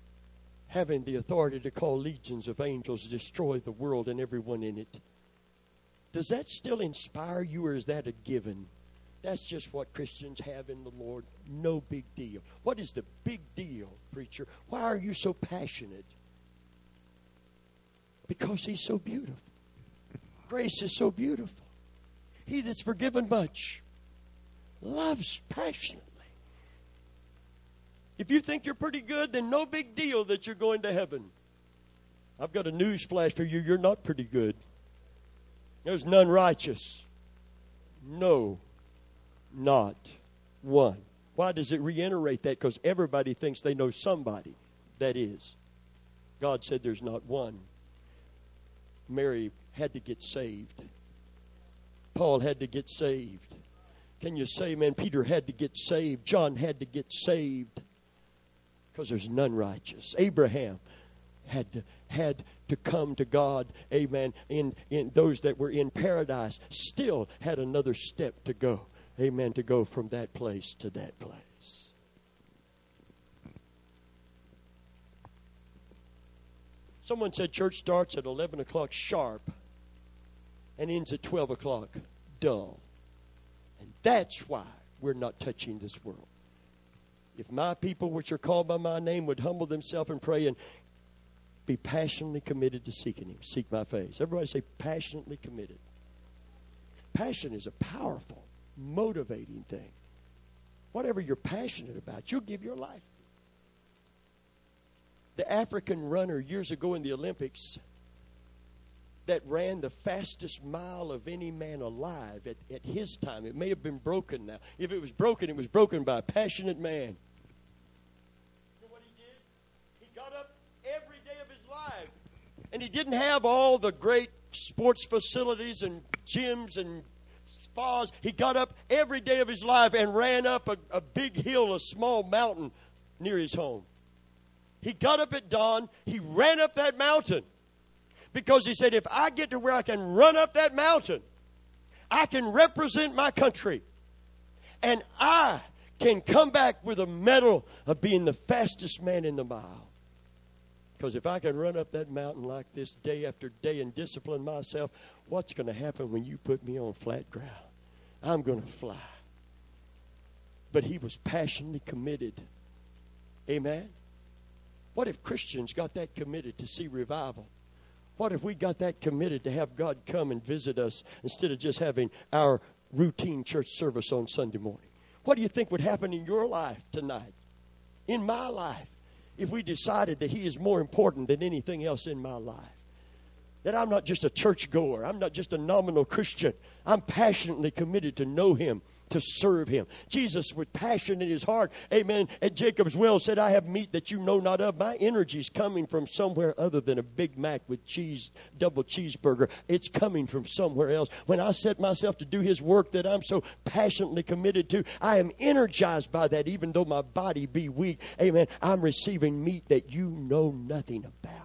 having the authority to call legions of angels to destroy the world and everyone in it. Does that still inspire you, or is that a given? That's just what Christians have in the Lord. No big deal. What is the big deal, preacher? Why are you so passionate? Because He's so beautiful. Grace is so beautiful. He that's forgiven much loves passionately. If you think you're pretty good, then no big deal that you're going to heaven. I've got a news flash for you. You're not pretty good. There's none righteous. No, not one. Why does it reiterate that? Because everybody thinks they know somebody that is. God said there's not one. Mary had to get saved. Paul had to get saved. Can you say, man, Peter had to get saved. John had to get saved. Because there's none righteous. Abraham had to come to God, amen, in those that were in paradise still had another step to go, amen, to go from that place to that place. Someone said church starts at 11 o'clock sharp and ends at 12 o'clock dull. And that's why we're not touching this world. If my people which are called by my name would humble themselves and pray and be passionately committed to seeking Him. Seek my face. Everybody say passionately committed. Passion is a powerful, motivating thing. Whatever you're passionate about, you'll give your life. The African runner years ago in the Olympics that ran the fastest mile of any man alive at his time. It may have been broken now. If it was broken by a passionate man. You know what he did? He got up every day of his life. And he didn't have all the great sports facilities and gyms and spas. He got up every day of his life and ran up a big hill, a small mountain near his home. He got up at dawn. He ran up that mountain. Because he said, if I get to where I can run up that mountain, I can represent my country. And I can come back with a medal of being the fastest man in the mile. Because if I can run up that mountain like this day after day and discipline myself, what's going to happen when you put me on flat ground? I'm going to fly. But he was passionately committed. Amen? What if Christians got that committed to see revival? What if we got that committed to have God come and visit us instead of just having our routine church service on Sunday morning? What do you think would happen in your life tonight, in my life, if we decided that He is more important than anything else in my life? That I'm not just a churchgoer. I'm not just a nominal Christian. I'm passionately committed to know Him, to serve Him. Jesus, with passion in His heart, amen, at Jacob's well said, I have meat that you know not of. My energy is coming from somewhere other than a Big Mac with cheese, double cheeseburger. It's coming from somewhere else. When I set myself to do His work that I'm so passionately committed to, I am energized by that, even though my body be weak. Amen. I'm receiving meat that you know nothing about.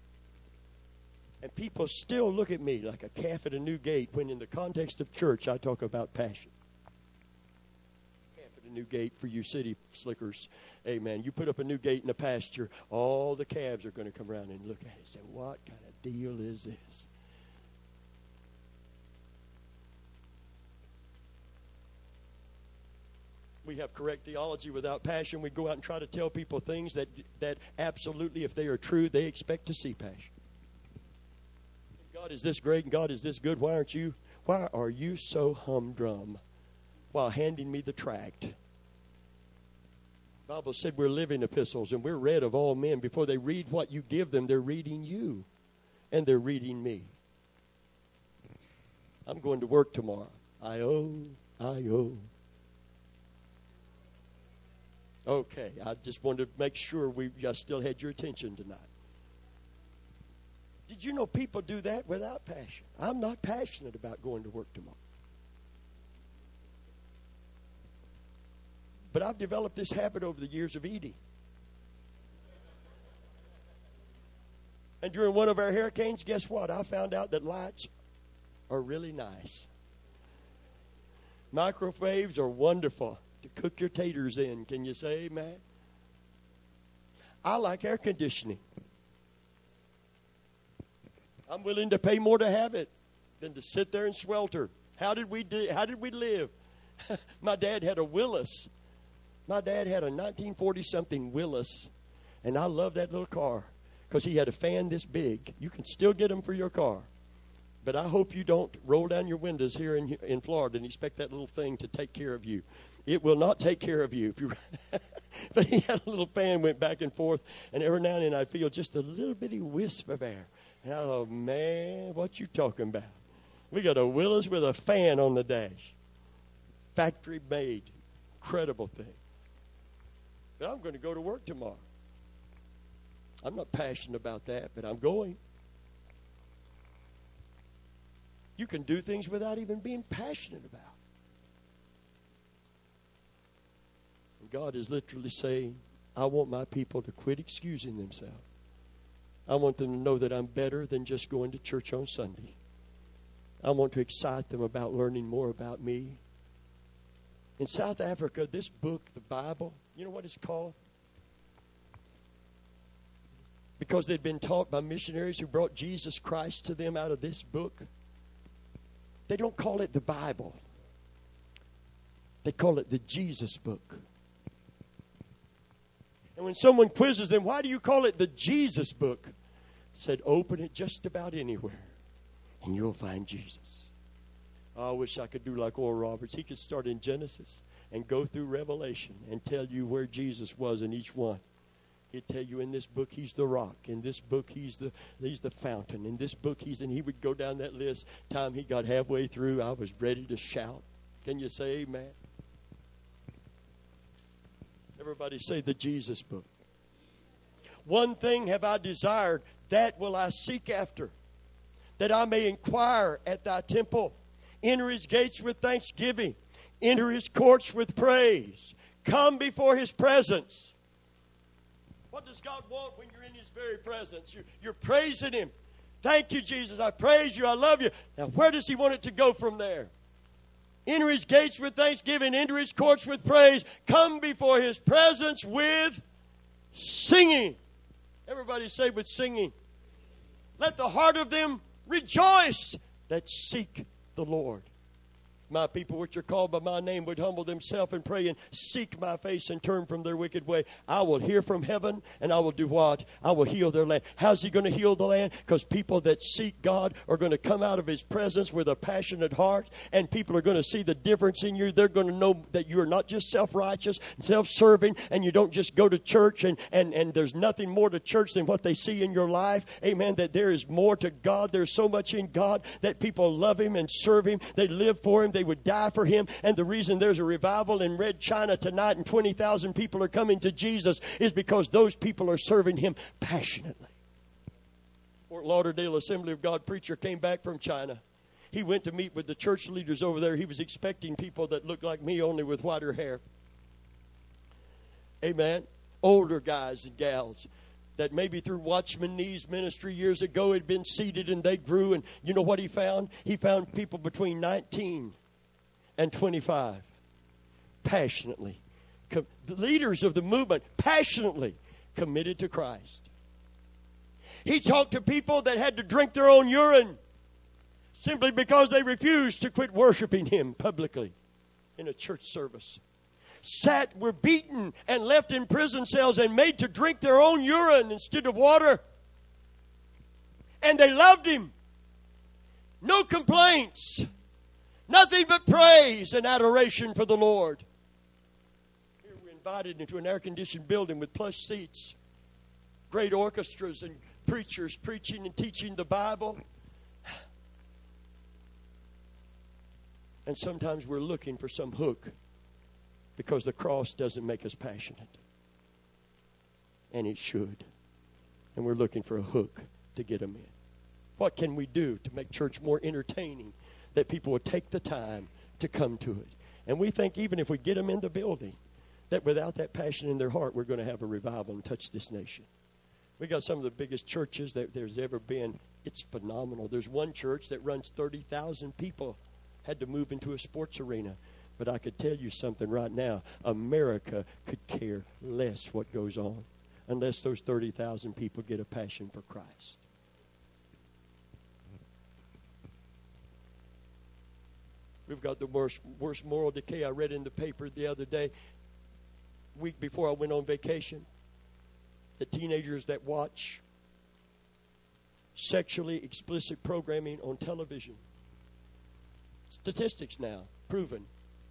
And people still look at me like a calf at a new gate when in the context of church I talk about passion. Calf at a new gate for you city slickers. Amen. You put up a new gate in a pasture, all the calves are going to come around and look at it and say, what kind of deal is this? We have correct theology without passion. We go out and try to tell people things that absolutely, if they are true, they expect to see passion. God is this great and God is this good. Why are you so humdrum while handing me the tract? The Bible said we're living epistles and we're read of all men. Before they read what you give them, they're reading you and they're reading me. I'm going to work tomorrow. I owe. Okay, I just wanted to make sure I still had your attention tonight. Did you know people do that without passion? I'm not passionate about going to work tomorrow. But I've developed this habit over the years of eating. And during one of our hurricanes, guess what? I found out that lights are really nice. Microwaves are wonderful to cook your taters in. Can you say amen? I like air conditioning. I'm willing to pay more to have it. than to sit there and swelter. How did we live? My dad had a Willis. My dad had a 1940-something Willis, and I love that little car because he had a fan this big. You can still get them for your car. But I hope you don't roll down your windows here in Florida and expect that little thing to take care of you. It will not take care of you. If you but he had a little fan, went back and forth, and every now and then I'd feel just a little bitty wisp of air. And I thought, man, what you talking about? We got a Willis with a fan on the dash. Factory made. Incredible thing. But I'm going to go to work tomorrow. I'm not passionate about that, but I'm going. You can do things without even being passionate about. And God is literally saying, I want my people to quit excusing themselves. I want them to know that I'm better than just going to church on Sunday. I want to excite them about learning more about me. In South Africa, this book, the Bible, you know what it's called? Because they'd been taught by missionaries who brought Jesus Christ to them out of this book. They don't call it the Bible. They call it the Jesus book. And when someone quizzes them, why do you call it the Jesus book? Said, open it just about anywhere, and you'll find Jesus. I wish I could do like Oral Roberts. He could start in Genesis and go through Revelation and tell you where Jesus was in each one. He'd tell you in this book he's the rock. In this book he's the fountain. In this book and he would go down that list. Time he got halfway through, I was ready to shout. Can you say amen? Everybody say the Jesus book. One thing have I desired, that will I seek after, that I may inquire at thy temple. Enter his gates with thanksgiving. Enter his courts with praise. Come before his presence. What does God want when you're in his very presence? You're praising him. Thank you, Jesus. I praise you. I love you. Now, where does he want it to go from there? Enter his gates with thanksgiving. Enter his courts with praise. Come before his presence with singing. Everybody say with singing. Let the heart of them rejoice that seek the Lord. My people which are called by my name would humble themselves and pray and seek my face and turn from their wicked way. I will hear from heaven, and I will do what? I will heal their land. How's he going to heal the land? Because people that seek God are going to come out of his presence with a passionate heart, and people are going to see the difference in you. They're going to know that you are not just self-righteous and self-serving, and you don't just go to church, and there's nothing more to church than what they see in your life. Amen. That there is more to God. There's so much in God that people love him and serve him. They live for him. They would die for him. And the reason there's a revival in Red China tonight and 20,000 people are coming to Jesus is because those people are serving him passionately. Fort Lauderdale Assembly of God preacher came back from China. He went to meet with the church leaders over there. He was expecting people that looked like me, only with whiter hair. Amen. Older guys and gals that maybe through Watchman Nee's ministry years ago had been seated and they grew. And you know what he found? He found people between 19 and 25 passionately, the leaders of the movement passionately committed to Christ. He talked to people that had to drink their own urine simply because they refused to quit worshiping him publicly in a church service. Were beaten and left in prison cells and made to drink their own urine instead of water. And they loved him. No complaints. Nothing but praise and adoration for the Lord. Here we're invited into an air-conditioned building with plush seats. Great orchestras and preachers preaching and teaching the Bible. And sometimes we're looking for some hook because the cross doesn't make us passionate. And it should. And we're looking for a hook to get them in. What can we do to make church more entertaining, that people would take the time to come to it? And we think even if we get them in the building, that without that passion in their heart, we're going to have a revival and touch this nation. We got some of the biggest churches that there's ever been. It's phenomenal. There's one church that runs 30,000 people, had to move into a sports arena. But I could tell you something right now. America could care less what goes on unless those 30,000 people get a passion for Christ. We've got the worst moral decay. I read in the paper the other day, week before I went on vacation, the teenagers that watch sexually explicit programming on television. Statistics now proven.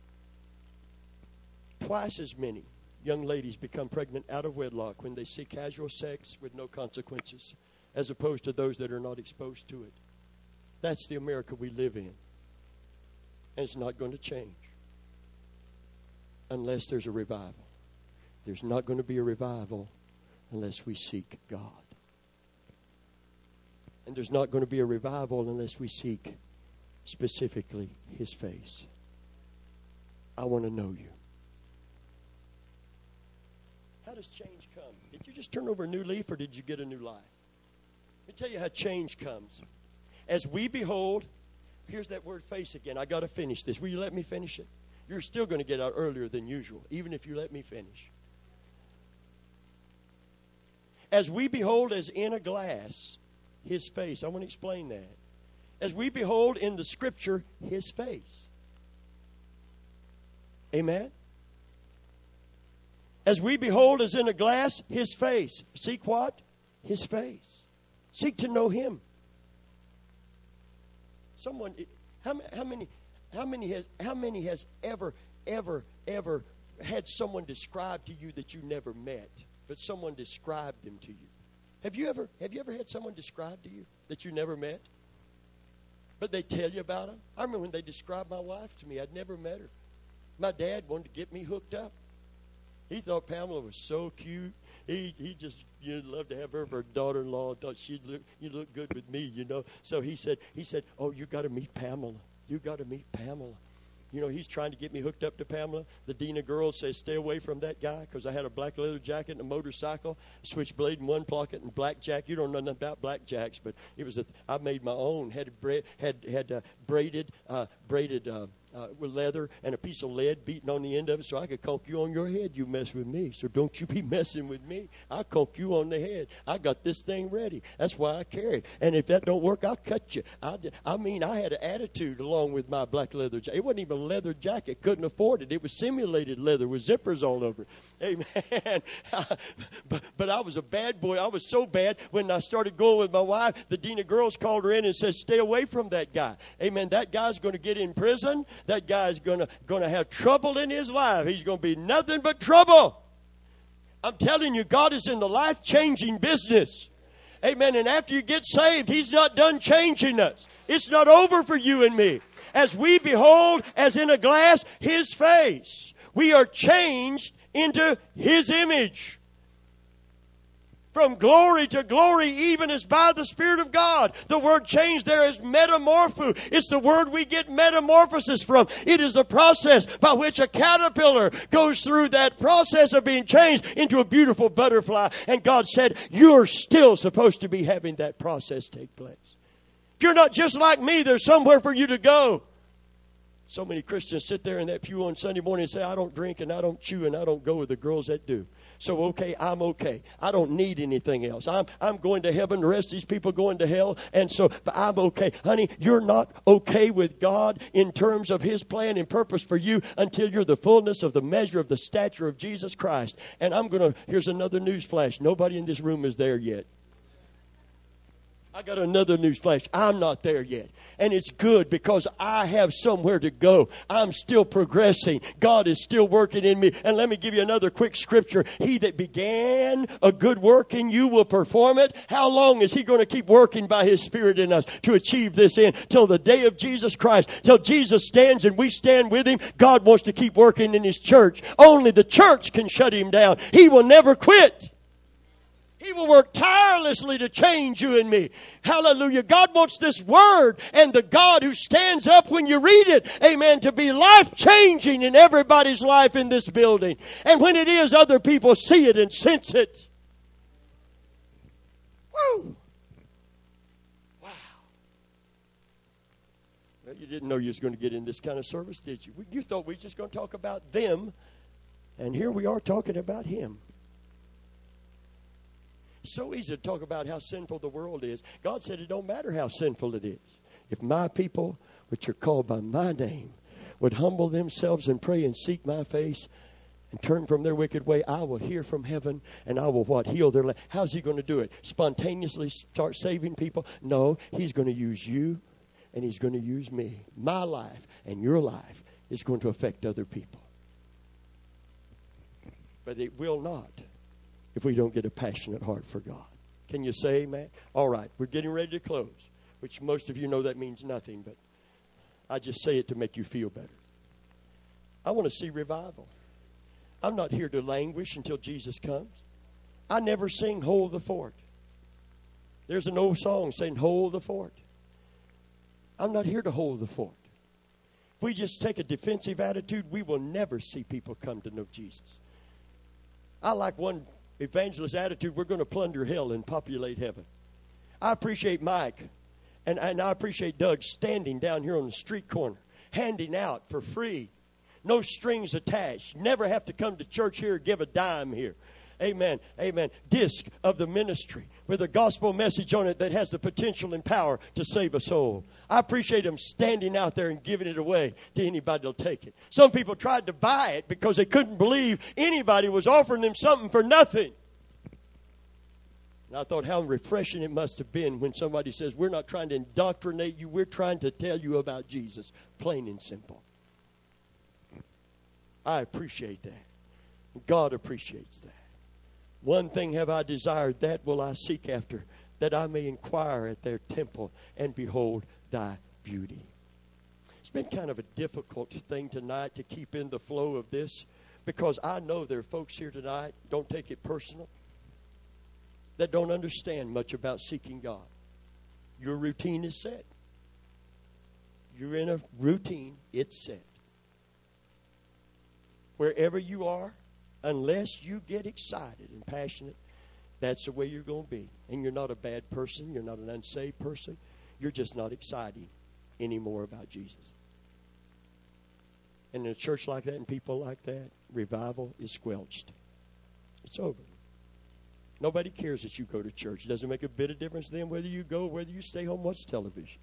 Twice as many young ladies become pregnant out of wedlock when they see casual sex with no consequences, as opposed to those that are not exposed to it. That's the America we live in. And it's not going to change unless there's a revival. There's not going to be a revival unless we seek God. And there's not going to be a revival unless we seek specifically His face. I want to know you. How does change come? Did you just turn over a new leaf, or did you get a new life? Let me tell you how change comes. As we behold, here's that word face again. I got to finish this. Will you let me finish it? You're still going to get out earlier than usual, even if you let me finish. As we behold as in a glass His face. I want to explain that. As we behold in the Scripture His face. Amen? As we behold as in a glass His face. Seek what? His face. Seek to know Him. Someone, how many has ever had someone describe to you that you never met, but someone described them to you? Have you ever had someone describe to you that you never met, but they tell you about them? I remember when they described my wife to me. I'd never met her. My dad wanted to get me hooked up. He thought Pamela was so cute. He just loved to have her for a daughter-in-law. Thought you look good with me, So he said, oh, you got to meet Pamela. You got to meet Pamela. He's trying to get me hooked up to Pamela. The dean of girls says, stay away from that guy, because I had a black leather jacket and a motorcycle, switchblade in one pocket, and blackjack. You don't know nothing about blackjacks, but I made my own. Had braided with leather and a piece of lead beaten on the end of it, so I could conk you on your head. You mess with me, so don't you be messing with me. I'll conk you on the head. I got this thing ready. That's why I carry it. And if that don't work, I'll cut you. I had an attitude along with my black leather jacket. It wasn't even a leather jacket. Couldn't afford it. It was simulated leather with zippers all over it. Amen. But I was a bad boy. I was so bad when I started going with my wife, the dean of girls called her in and said, stay away from that guy. Amen. That guy's going to get in prison. That guy's going to have trouble in his life. He's going to be nothing but trouble. I'm telling you, God is in the life-changing business. Amen. And after you get saved, He's not done changing us. It's not over for you and me. As we behold, as in a glass, His face, we are changed into His image. From glory to glory, even as by the Spirit of God. The word change there is metamorpho. It's the word we get metamorphosis from. It is the process by which a caterpillar goes through that process of being changed into a beautiful butterfly. And God said, you're still supposed to be having that process take place. If you're not just like me, there's somewhere for you to go. So many Christians sit there in that pew on Sunday morning and say, I don't drink and I don't chew and I don't go with the girls that do. So, okay, I'm okay. I don't need anything else. I'm going to heaven. The rest of these people going to hell. And so, but I'm okay. Honey, you're not okay with God in terms of His plan and purpose for you until you're the fullness of the measure of the stature of Jesus Christ. And here's another news flash. Nobody in this room is there yet. I got another news flash. I'm not there yet. And it's good because I have somewhere to go. I'm still progressing. God is still working in me. And let me give you another quick scripture. He that began a good work in you will perform it. How long is He going to keep working by His Spirit in us to achieve this end? Till the day of Jesus Christ. Till Jesus stands and we stand with Him. God wants to keep working in His church. Only the church can shut Him down. He will never quit. He will work tirelessly to change you and me. Hallelujah. God wants this word and the God who stands up when you read it, amen, to be life-changing in everybody's life in this building. And when it is, other people see it and sense it. Woo! Wow. Well, you didn't know you was going to get in this kind of service, did you? You thought we were just going to talk about them, and here we are talking about Him. It's so easy to talk about how sinful the world is. God said it don't matter how sinful it is. If my people, which are called by my name, would humble themselves and pray and seek my face and turn from their wicked way, I will hear from heaven and I will what? Heal their land. How's he going to do it? Spontaneously start saving people? No, he's going to use you and he's going to use me. My life and your life is going to affect other people. But it will not if we don't get a passionate heart for God. Can you say amen? All right, we're getting ready to close, which most of you know that means nothing, but I just say it to make you feel better. I want to see revival. I'm not here to languish until Jesus comes. I never sing Hold the Fort. There's an old song saying Hold the Fort. I'm not here to hold the fort. If we just take a defensive attitude, we will never see people come to know Jesus. I like one evangelist attitude, we're going to plunder hell and populate heaven. I appreciate Mike and I appreciate Doug standing down here on the street corner, handing out for free. No strings attached. Never have to come to church here or give a dime here. Amen. Amen. Disc of the ministry with a gospel message on it that has the potential and power to save a soul. I appreciate them standing out there and giving it away to anybody that'll take it. Some people tried to buy it because they couldn't believe anybody was offering them something for nothing. And I thought how refreshing it must have been when somebody says, we're not trying to indoctrinate you, we're trying to tell you about Jesus, plain and simple. I appreciate that. God appreciates that. One thing have I desired, that will I seek after, that I may inquire at their temple and behold thy beauty. It's been kind of a difficult thing tonight to keep in the flow of this because I know there are folks here tonight, don't take it personal, that don't understand much about seeking God. Your routine is set. You're in a routine, it's set. Wherever you are, unless you get excited and passionate, that's the way you're going to be. And you're not a bad person. You're not an unsaved person. You're just not excited anymore about Jesus. And in a church like that and people like that, revival is squelched. It's over. Nobody cares that you go to church. It doesn't make a bit of difference to them whether you go, whether you stay home, watch television.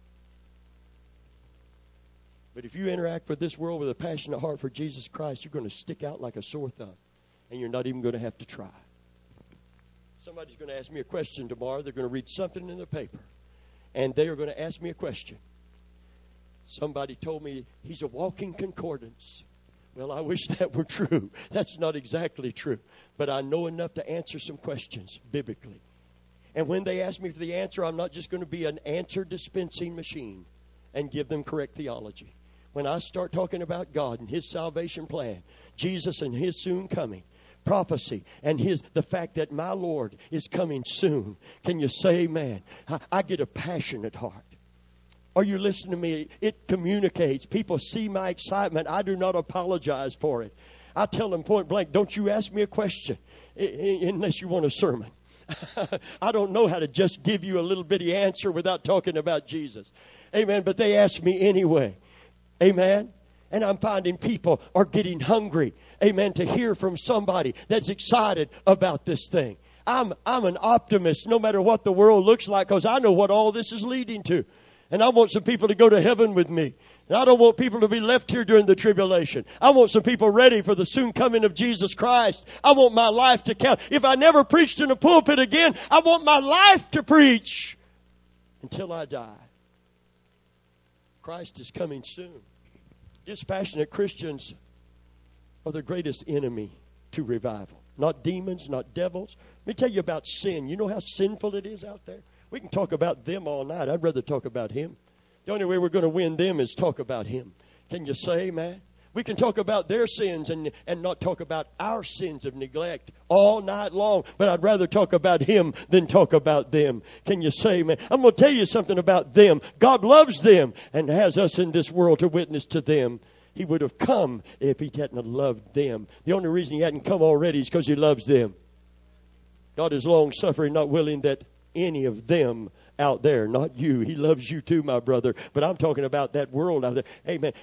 But if you interact with this world with a passionate heart for Jesus Christ, you're going to stick out like a sore thumb. And you're not even going to have to try. Somebody's going to ask me a question tomorrow. They're going to read something in the paper. And they are going to ask me a question. Somebody told me he's a walking concordance. Well, I wish that were true. That's not exactly true. But I know enough to answer some questions biblically. And when they ask me for the answer, I'm not just going to be an answer dispensing machine and give them correct theology. When I start talking about God and His salvation plan, Jesus and His soon coming, prophecy, and the fact that my Lord is coming soon, can you say amen? I get a passionate heart. Are you listening to me? It communicates. People see my excitement. I do not apologize for it. I tell them point blank, don't you ask me a question unless you want a sermon. I don't know how to just give you a little bitty answer without talking about Jesus. Amen. But they ask me anyway. Amen. And I'm finding people are getting hungry. Amen. To hear from somebody that's excited about this thing. I'm an optimist no matter what the world looks like because I know what all this is leading to. And I want some people to go to heaven with me. And I don't want people to be left here during the tribulation. I want some people ready for the soon coming of Jesus Christ. I want my life to count. If I never preached in a pulpit again, I want my life to preach until I die. Christ is coming soon. Dispassionate Christians are the greatest enemy to revival. Not demons, not devils. Let me tell you about sin. You know how sinful it is out there? We can talk about them all night. I'd rather talk about Him. The only way we're going to win them is talk about Him. Can you say, man? We can talk about their sins and not talk about our sins of neglect all night long. But I'd rather talk about Him than talk about them. Can you say, man? I'm going to tell you something about them. God loves them and has us in this world to witness to them. He would have come if He hadn't loved them. The only reason He hadn't come already is because He loves them. God is long-suffering, not willing that any of them out there, not you. He loves you too, my brother. But I'm talking about that world out there. Amen.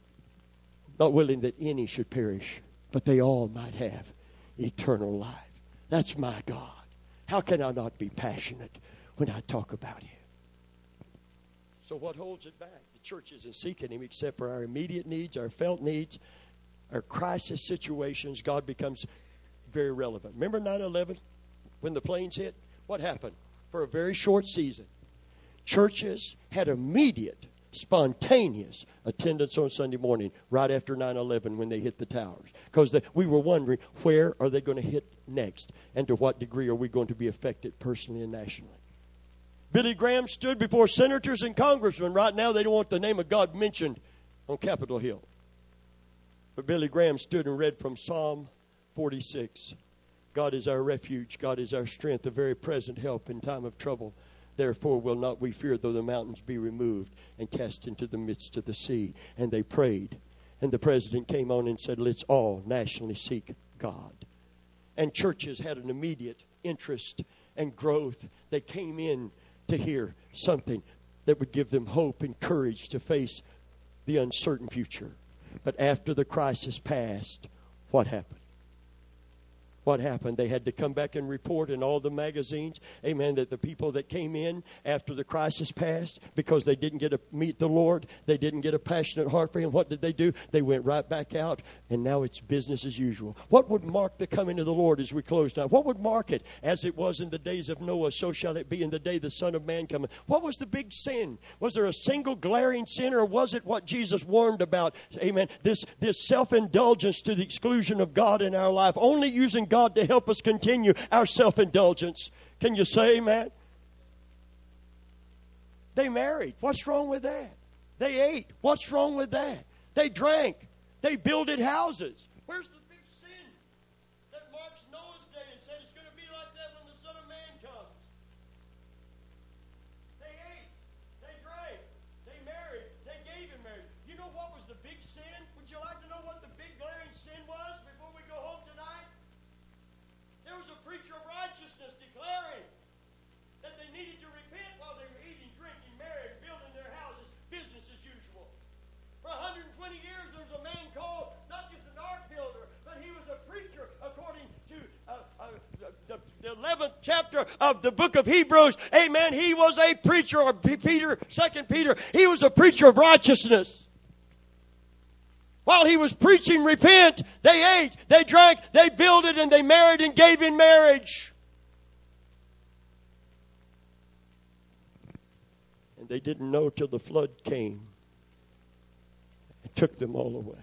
Not willing that any should perish, but they all might have eternal life. That's my God. How can I not be passionate when I talk about Him? So what holds it back? The church isn't seeking Him except for our immediate needs, our felt needs, our crisis situations. God becomes very relevant. Remember 9/11 when the planes hit? What happened? For a very short season, churches had immediate, spontaneous attendance on Sunday morning right after 9/11 when they hit the towers. Because we were wondering, where are they going to hit next? And to what degree are we going to be affected personally and nationally? Billy Graham stood before senators and congressmen. Right now they don't want the name of God mentioned on Capitol Hill. But Billy Graham stood and read from Psalm 46. God is our refuge. God is our strength, a very present help in time of trouble. Therefore will not we fear, though the mountains be removed and cast into the midst of the sea. And they prayed. And the president came on and said, let's all nationally seek God. And churches had an immediate interest and growth. They came in to hear something that would give them hope and courage to face the uncertain future. But after the crisis passed, what happened? What happened? They had to come back and report in all the magazines, amen, that the people that came in after the crisis passed, because they didn't get to meet the Lord, they didn't get a passionate heart for Him, what did they do? They went right back out, and now it's business as usual. What would mark the coming of the Lord as we close now? What would mark it? As it was in the days of Noah, so shall it be in the day the Son of Man cometh. What was the big sin? Was there a single glaring sin, or was it what Jesus warned about? Amen. This self-indulgence to the exclusion of God in our life, only using God to help us continue our self-indulgence. Can you say amen? They married. What's wrong with that? They ate. What's wrong with that? They drank. They builded houses. Where's the big sin that marks Noah's day and said it's going to be like that when the Son of Man comes? They ate. They drank. They married. They gave in marriage. You know what was the big sin? Would you like to know what the big glaring sin was before we go home tonight? There was a preacher of righteousness declaring that they needed to repent while they were eating, drinking, married, building their houses, business as usual. For 120 years there was a man called, not just an ark builder, but he was a preacher according to the 11th chapter of the book of Hebrews. Amen. He was a preacher, or Peter, 2 Peter, he was a preacher of righteousness. While he was preaching, repent, they ate, they drank, they builded, and they married and gave in marriage. And they didn't know till the flood came and took them all away.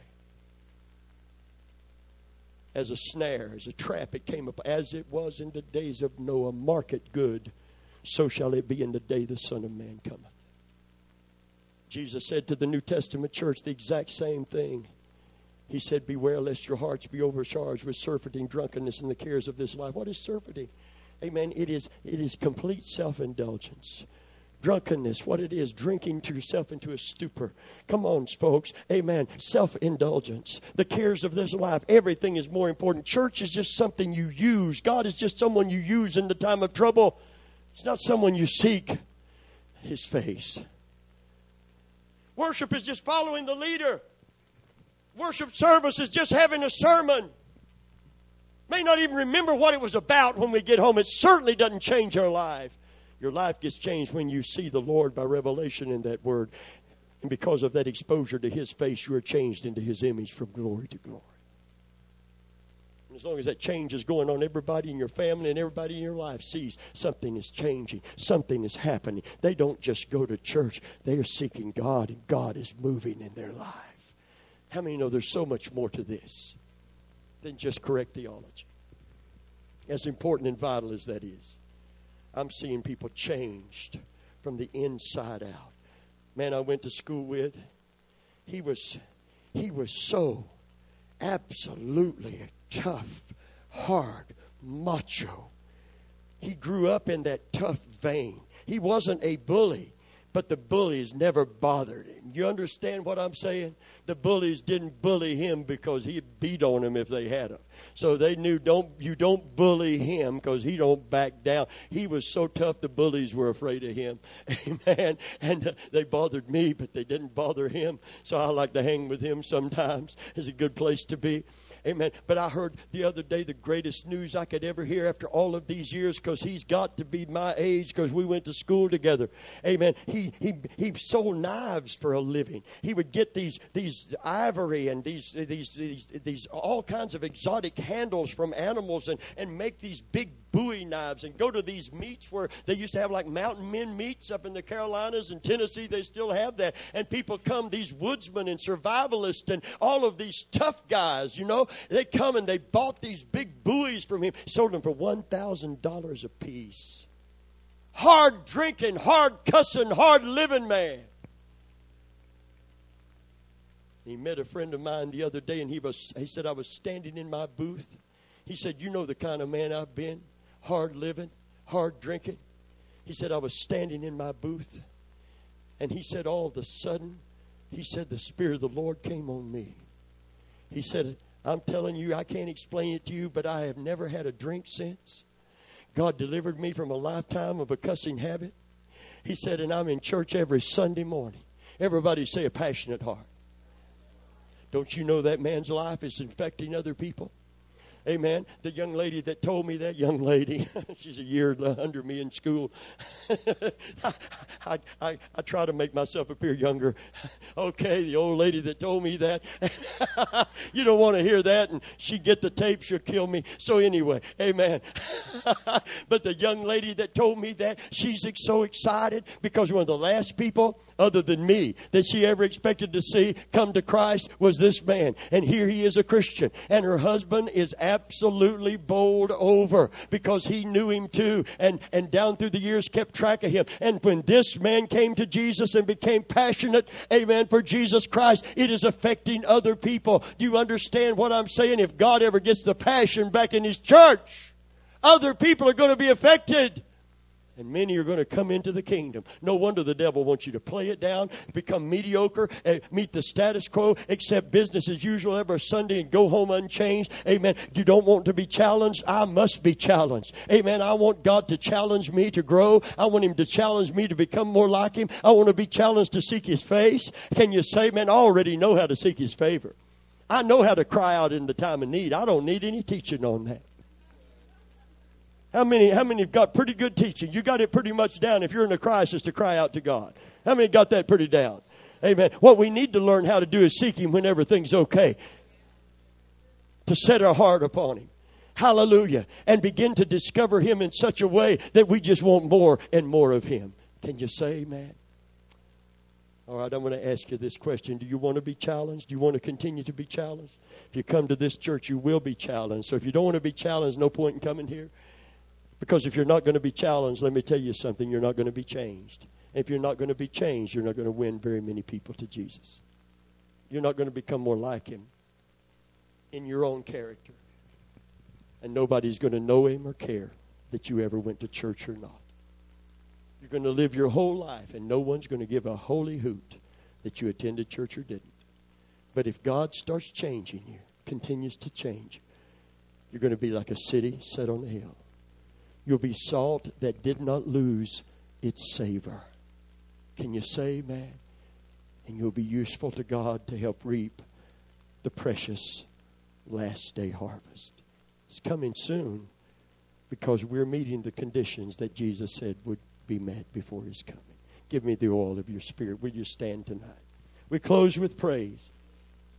As a snare, as a trap, it came up. As it was in the days of Noah, mark it good, so shall it be in the day the Son of Man cometh. Jesus said to the New Testament church the exact same thing. He said, beware lest your hearts be overcharged with surfeiting, drunkenness, and the cares of this life. What is surfeiting? Amen. It is complete self-indulgence. Drunkenness, what it is, drinking to yourself into a stupor. Come on, folks. Amen. Self-indulgence. The cares of this life. Everything is more important. Church is just something you use. God is just someone you use in the time of trouble. It's not someone you seek His face. Worship is just following the leader. Worship service is just having a sermon. May not even remember what it was about when we get home. It certainly doesn't change our life. Your life gets changed when you see the Lord by revelation in that Word. And because of that exposure to His face, you are changed into His image from glory to glory. And as long as that change is going on, everybody in your family and everybody in your life sees something is changing. Something is happening. They don't just go to church. They are seeking God, and God is moving in their life. How many know there's so much more to this than just correct theology? As important and vital as that is, I'm seeing people changed from the inside out. Man I went to school with, he was so absolutely tough, hard, macho. He grew up in that tough vein. He wasn't a bully, but the bullies never bothered him. You understand what I'm saying? The bullies didn't bully him because he'd beat on them if they had them. So they knew you don't bully him because he don't back down. He was so tough the bullies were afraid of him. Amen. And they bothered me, but they didn't bother him. So I like to hang with him sometimes. It's a good place to be. Amen. But I heard the other day the greatest news I could ever hear after all of these years, because he's got to be my age because we went to school together. Amen. He sold knives for a living. He would get these ivory and these all kinds of exotic handles from animals and make these big Bowie knives and go to these meets where they used to have like mountain men meets up in the Carolinas and Tennessee. They still have that. And people come, these woodsmen and survivalists and all of these tough guys, they come and they bought these big buoys from him. Sold them for $1,000 a piece. Hard drinking, hard cussing, hard living man. He met a friend of mine the other day, and he said, I was standing in my booth. He said, you know the kind of man I've been. Hard living, hard drinking. He said, I was standing in my booth. And he said, all of a sudden, he said, the Spirit of the Lord came on me. He said, I'm telling you, I can't explain it to you, but I have never had a drink since. God delivered me from a lifetime of a cussing habit. He said, and I'm in church every Sunday morning. Everybody say a passionate heart. Don't you know that man's life is infecting other people? Amen. The young lady that told me that, young lady, she's a year under me in school. I try to make myself appear younger. Okay, the old lady that told me that. You don't want to hear that, and she'd get the tape, she'll kill me. So anyway, amen. But the young lady that told me that, she's so excited because one of the last people, other than me, that she ever expected to see come to Christ was this man. And here he is a Christian. And her husband is absolutely bowled over because he knew him too, and down through the years kept track of him. And when this man came to Jesus and became passionate, amen, for Jesus Christ, it is affecting other people. Do you understand what I'm saying? If God ever gets the passion back in His church, other people are going to be affected. And many are going to come into the kingdom. No wonder the devil wants you to play it down, become mediocre, meet the status quo, accept business as usual every Sunday and go home unchanged. Amen. You don't want to be challenged? I must be challenged. Amen. I want God to challenge me to grow. I want Him to challenge me to become more like Him. I want to be challenged to seek His face. Can you say, man, I already know how to seek His favor. I know how to cry out in the time of need. I don't need any teaching on that. How many have got pretty good teaching? You got it pretty much down if you're in a crisis to cry out to God. How many got that pretty down? Amen. What we need to learn how to do is seek Him when everything's okay. To set our heart upon Him. Hallelujah. And begin to discover Him in such a way that we just want more and more of Him. Can you say amen? All right, I'm going to ask you this question. Do you want to be challenged? Do you want to continue to be challenged? If you come to this church, you will be challenged. So if you don't want to be challenged, no point in coming here. Because if you're not going to be challenged, let me tell you something, you're not going to be changed. If you're not going to be changed, you're not going to win very many people to Jesus. You're not going to become more like Him in your own character. And nobody's going to know Him or care that you ever went to church or not. You're going to live your whole life, and no one's going to give a holy hoot that you attended church or didn't. But if God starts changing you, continues to change you, you're going to be like a city set on a hill. You'll be salt that did not lose its savor. Can you say amen? And you'll be useful to God to help reap the precious last day harvest. It's coming soon because we're meeting the conditions that Jesus said would be met before His coming. Give me the oil of your Spirit. Will you stand tonight? We close with praise.